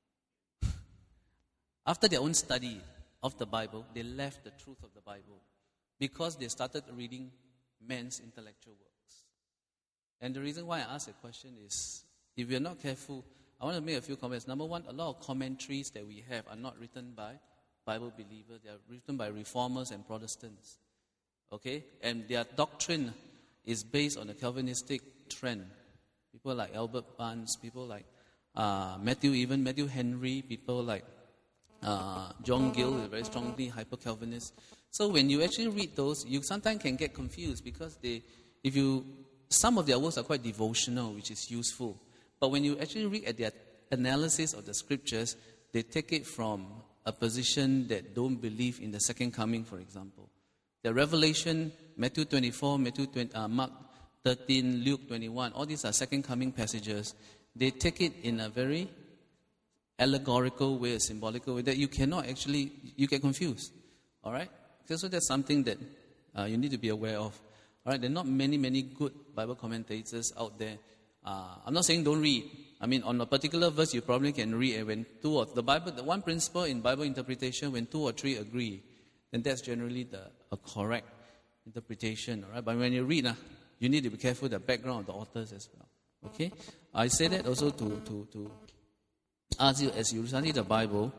After their own study of the Bible, they left the truth of the Bible because they started reading men's intellectual works. And the reason why I ask that question is, if we are not careful, I want to make a few comments. Number one, a lot of commentaries that we have are not written by Bible believers. They are written by reformers and Protestants. Okay? And their doctrine is based on a Calvinistic trend. People like Albert Barnes, people like Matthew Henry, people like John Gill is very strongly hyper-Calvinist. So when you actually read those, you sometimes can get confused because some of their works are quite devotional, which is useful. But when you actually read at their analysis of the scriptures, they take it from a position that don't believe in the second coming, for example. The Revelation, Matthew 24, Mark 13, Luke 21, all these are second coming passages. They take it in a very allegorical way, a symbolical way, that you get confused. All right? So that's something that you need to be aware of. All right? There are not many good Bible commentators out there. I'm not saying don't read. I mean, on a particular verse, you probably can read. And when the one principle in Bible interpretation, when 2 or 3 agree, then that's generally a correct interpretation. All right? But when you read, you need to be careful the background of the authors as well. Okay? I say that also to ask you, as you study the Bible,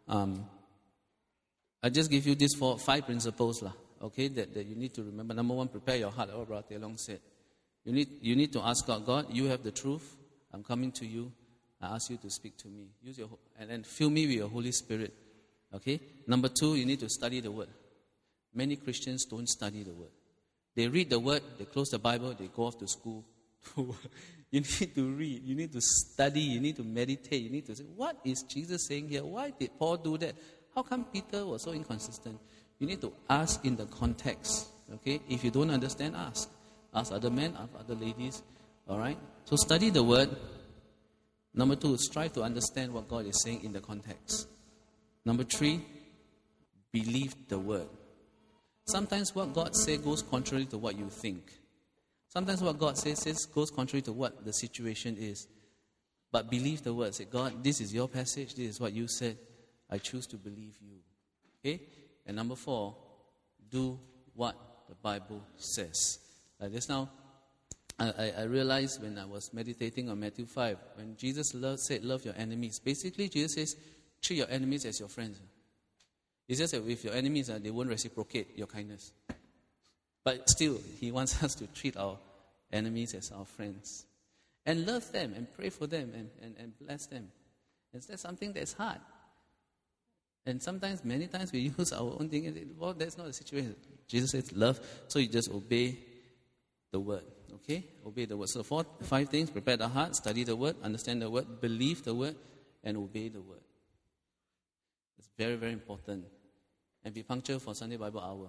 I just give you these 5 principles, okay, that you need to remember. Number 1, prepare your heart. What Brother Long said. You need to ask God, you have the truth. I'm coming to you. I ask you to speak to me. And then fill me with your Holy Spirit. Okay? Number 2, you need to study the Word. Many Christians don't study the Word. They read the Word, they close the Bible, they go off to school. You need to read, you need to study, you need to meditate, you need to say, what is Jesus saying here? Why did Paul do that? How come Peter was so inconsistent? You need to ask in the context. Okay? If you don't understand, ask. Ask other men, ask other ladies. All right? So study the Word. Number 2, strive to understand what God is saying in the context. Number 3, believe the Word. Sometimes what God says goes contrary to what you think. Sometimes what God says goes contrary to what the situation is. But believe the Word. Say, God, this is your passage. This is what you said. I choose to believe you. Okay? And number 4, do what the Bible says. Just now, I realized when I was meditating on Matthew 5, when Jesus said, love your enemies. Basically, Jesus says, treat your enemies as your friends. It's just that if your enemies, they won't reciprocate your kindness. But still, he wants us to treat our enemies as our friends. And love them and pray for them and bless them. Is that something that's hard? And many times we use our own thing and say, well, that's not the situation. Jesus says love, so you just obey the Word. Okay? Obey the Word. So 5 things: prepare the heart, study the Word, understand the Word, believe the Word, and obey the Word. It's very, very important. And be punctual for Sunday Bible Hour.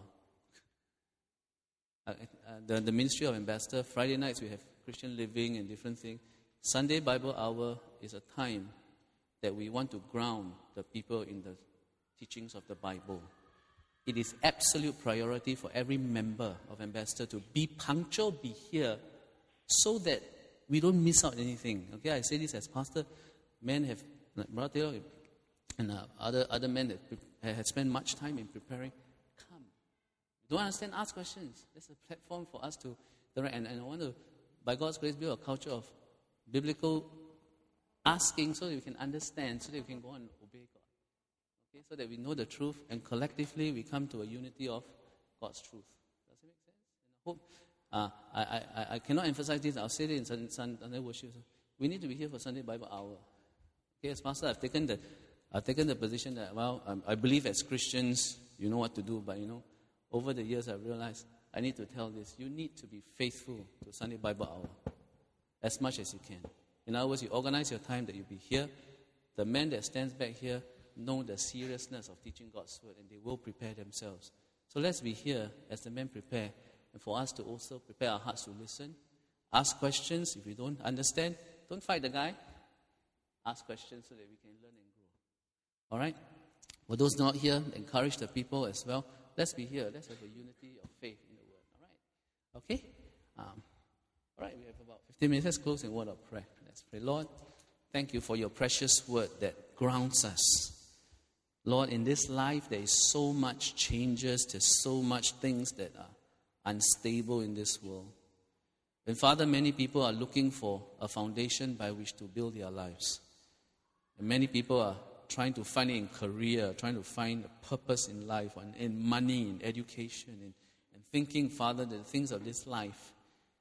The Ministry of Ambassador, Friday nights we have Christian living and different things. Sunday Bible Hour is a time that we want to ground the people in the teachings of the Bible. It is absolute priority for every member of Ambassador to be punctual, be here, so that we don't miss out anything. Okay, I say this as pastor. Men have, like Brother Taylor and other men that have spent much time in preparing. Come. Don't understand, ask questions. There's a platform for us to direct. And I want to, by God's grace, build a culture of biblical asking so that we can understand, so that we can go and obey God. Okay, so that we know the truth, and collectively we come to a unity of God's truth. Does it make sense? And I hope I cannot emphasize this. I'll say it in Sunday worship. We need to be here for Sunday Bible Hour. Okay, as pastor, I've taken the position that, I believe as Christians, you know what to do, but over the years I've realized I need to tell this. You need to be faithful to Sunday Bible Hour as much as you can. In other words, you organize your time that you be here. The man that stands back here know the seriousness of teaching God's Word, and they will prepare themselves. So let's be here as the men prepare, and for us to also prepare our hearts to listen, ask questions. If you don't understand, don't fight the guy. Ask questions so that we can learn and grow. All right? For those not here, encourage the people as well. Let's be here. Let's have a unity of faith in the Word. All right? Okay? All right, we have about 15 minutes. Let's close in a word of prayer. Let's pray. Lord, thank you for your precious Word that grounds us. Lord, in this life, there is so much changes. There's so much things that are unstable in this world. And Father, many people are looking for a foundation by which to build their lives. And many people are trying to find it in career, trying to find a purpose in life, and in money, in education, and thinking, Father, that the things of this life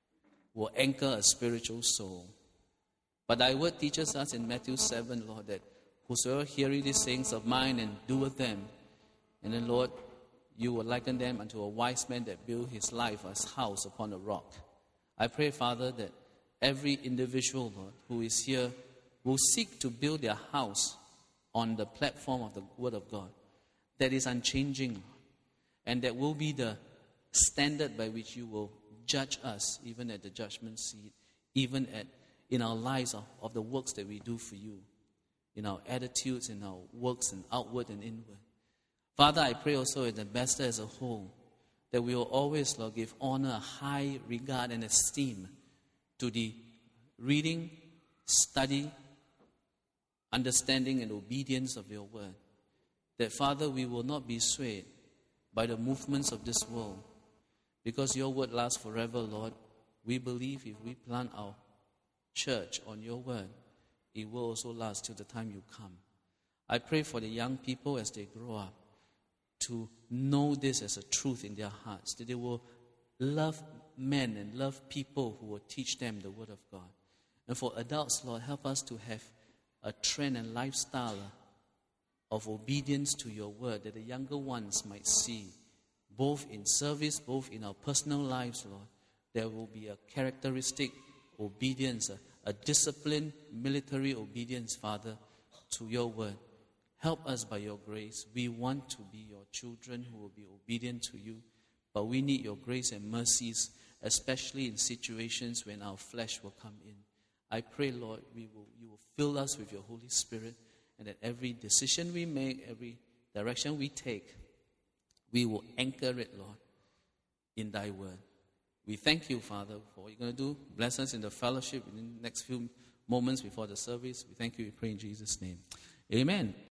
will anchor a spiritual soul. But thy word teaches us in Matthew 7, Lord, that whosoever heareth these sayings of mine and doeth them, and then, Lord, you will liken them unto a wise man that built his life as house upon a rock. I pray, Father, that every individual, Lord, who is here will seek to build their house on the platform of the Word of God that is unchanging, and that will be the standard by which you will judge us, even at the judgment seat, even in our lives of the works that we do for you, in our attitudes, in our works, and outward and inward. Father, I pray also in the Ambassador as a whole, that we will always, Lord, give honor, high regard, and esteem to the reading, study, understanding, and obedience of your word. That, Father, we will not be swayed by the movements of this world, because your word lasts forever, Lord. We believe if we plant our church on your word, it will also last till the time you come. I pray for the young people as they grow up to know this as a truth in their hearts, that they will love men and love people who will teach them the word of God. And for adults, Lord, help us to have a trend and lifestyle of obedience to your word that the younger ones might see, both in service, both in our personal lives, Lord. There will be a characteristic obedience, a disciplined military obedience, Father, to your word. Help us by your grace. We want to be your children who will be obedient to you, but we need your grace and mercies, especially in situations when our flesh will come in. I pray, Lord, you will fill us with your Holy Spirit, and that every decision we make, every direction we take, we will anchor it, Lord, in thy word. We thank you, Father, for what you're going to do. Bless us in the fellowship in the next few moments before the service. We thank you. We pray in Jesus' name. Amen.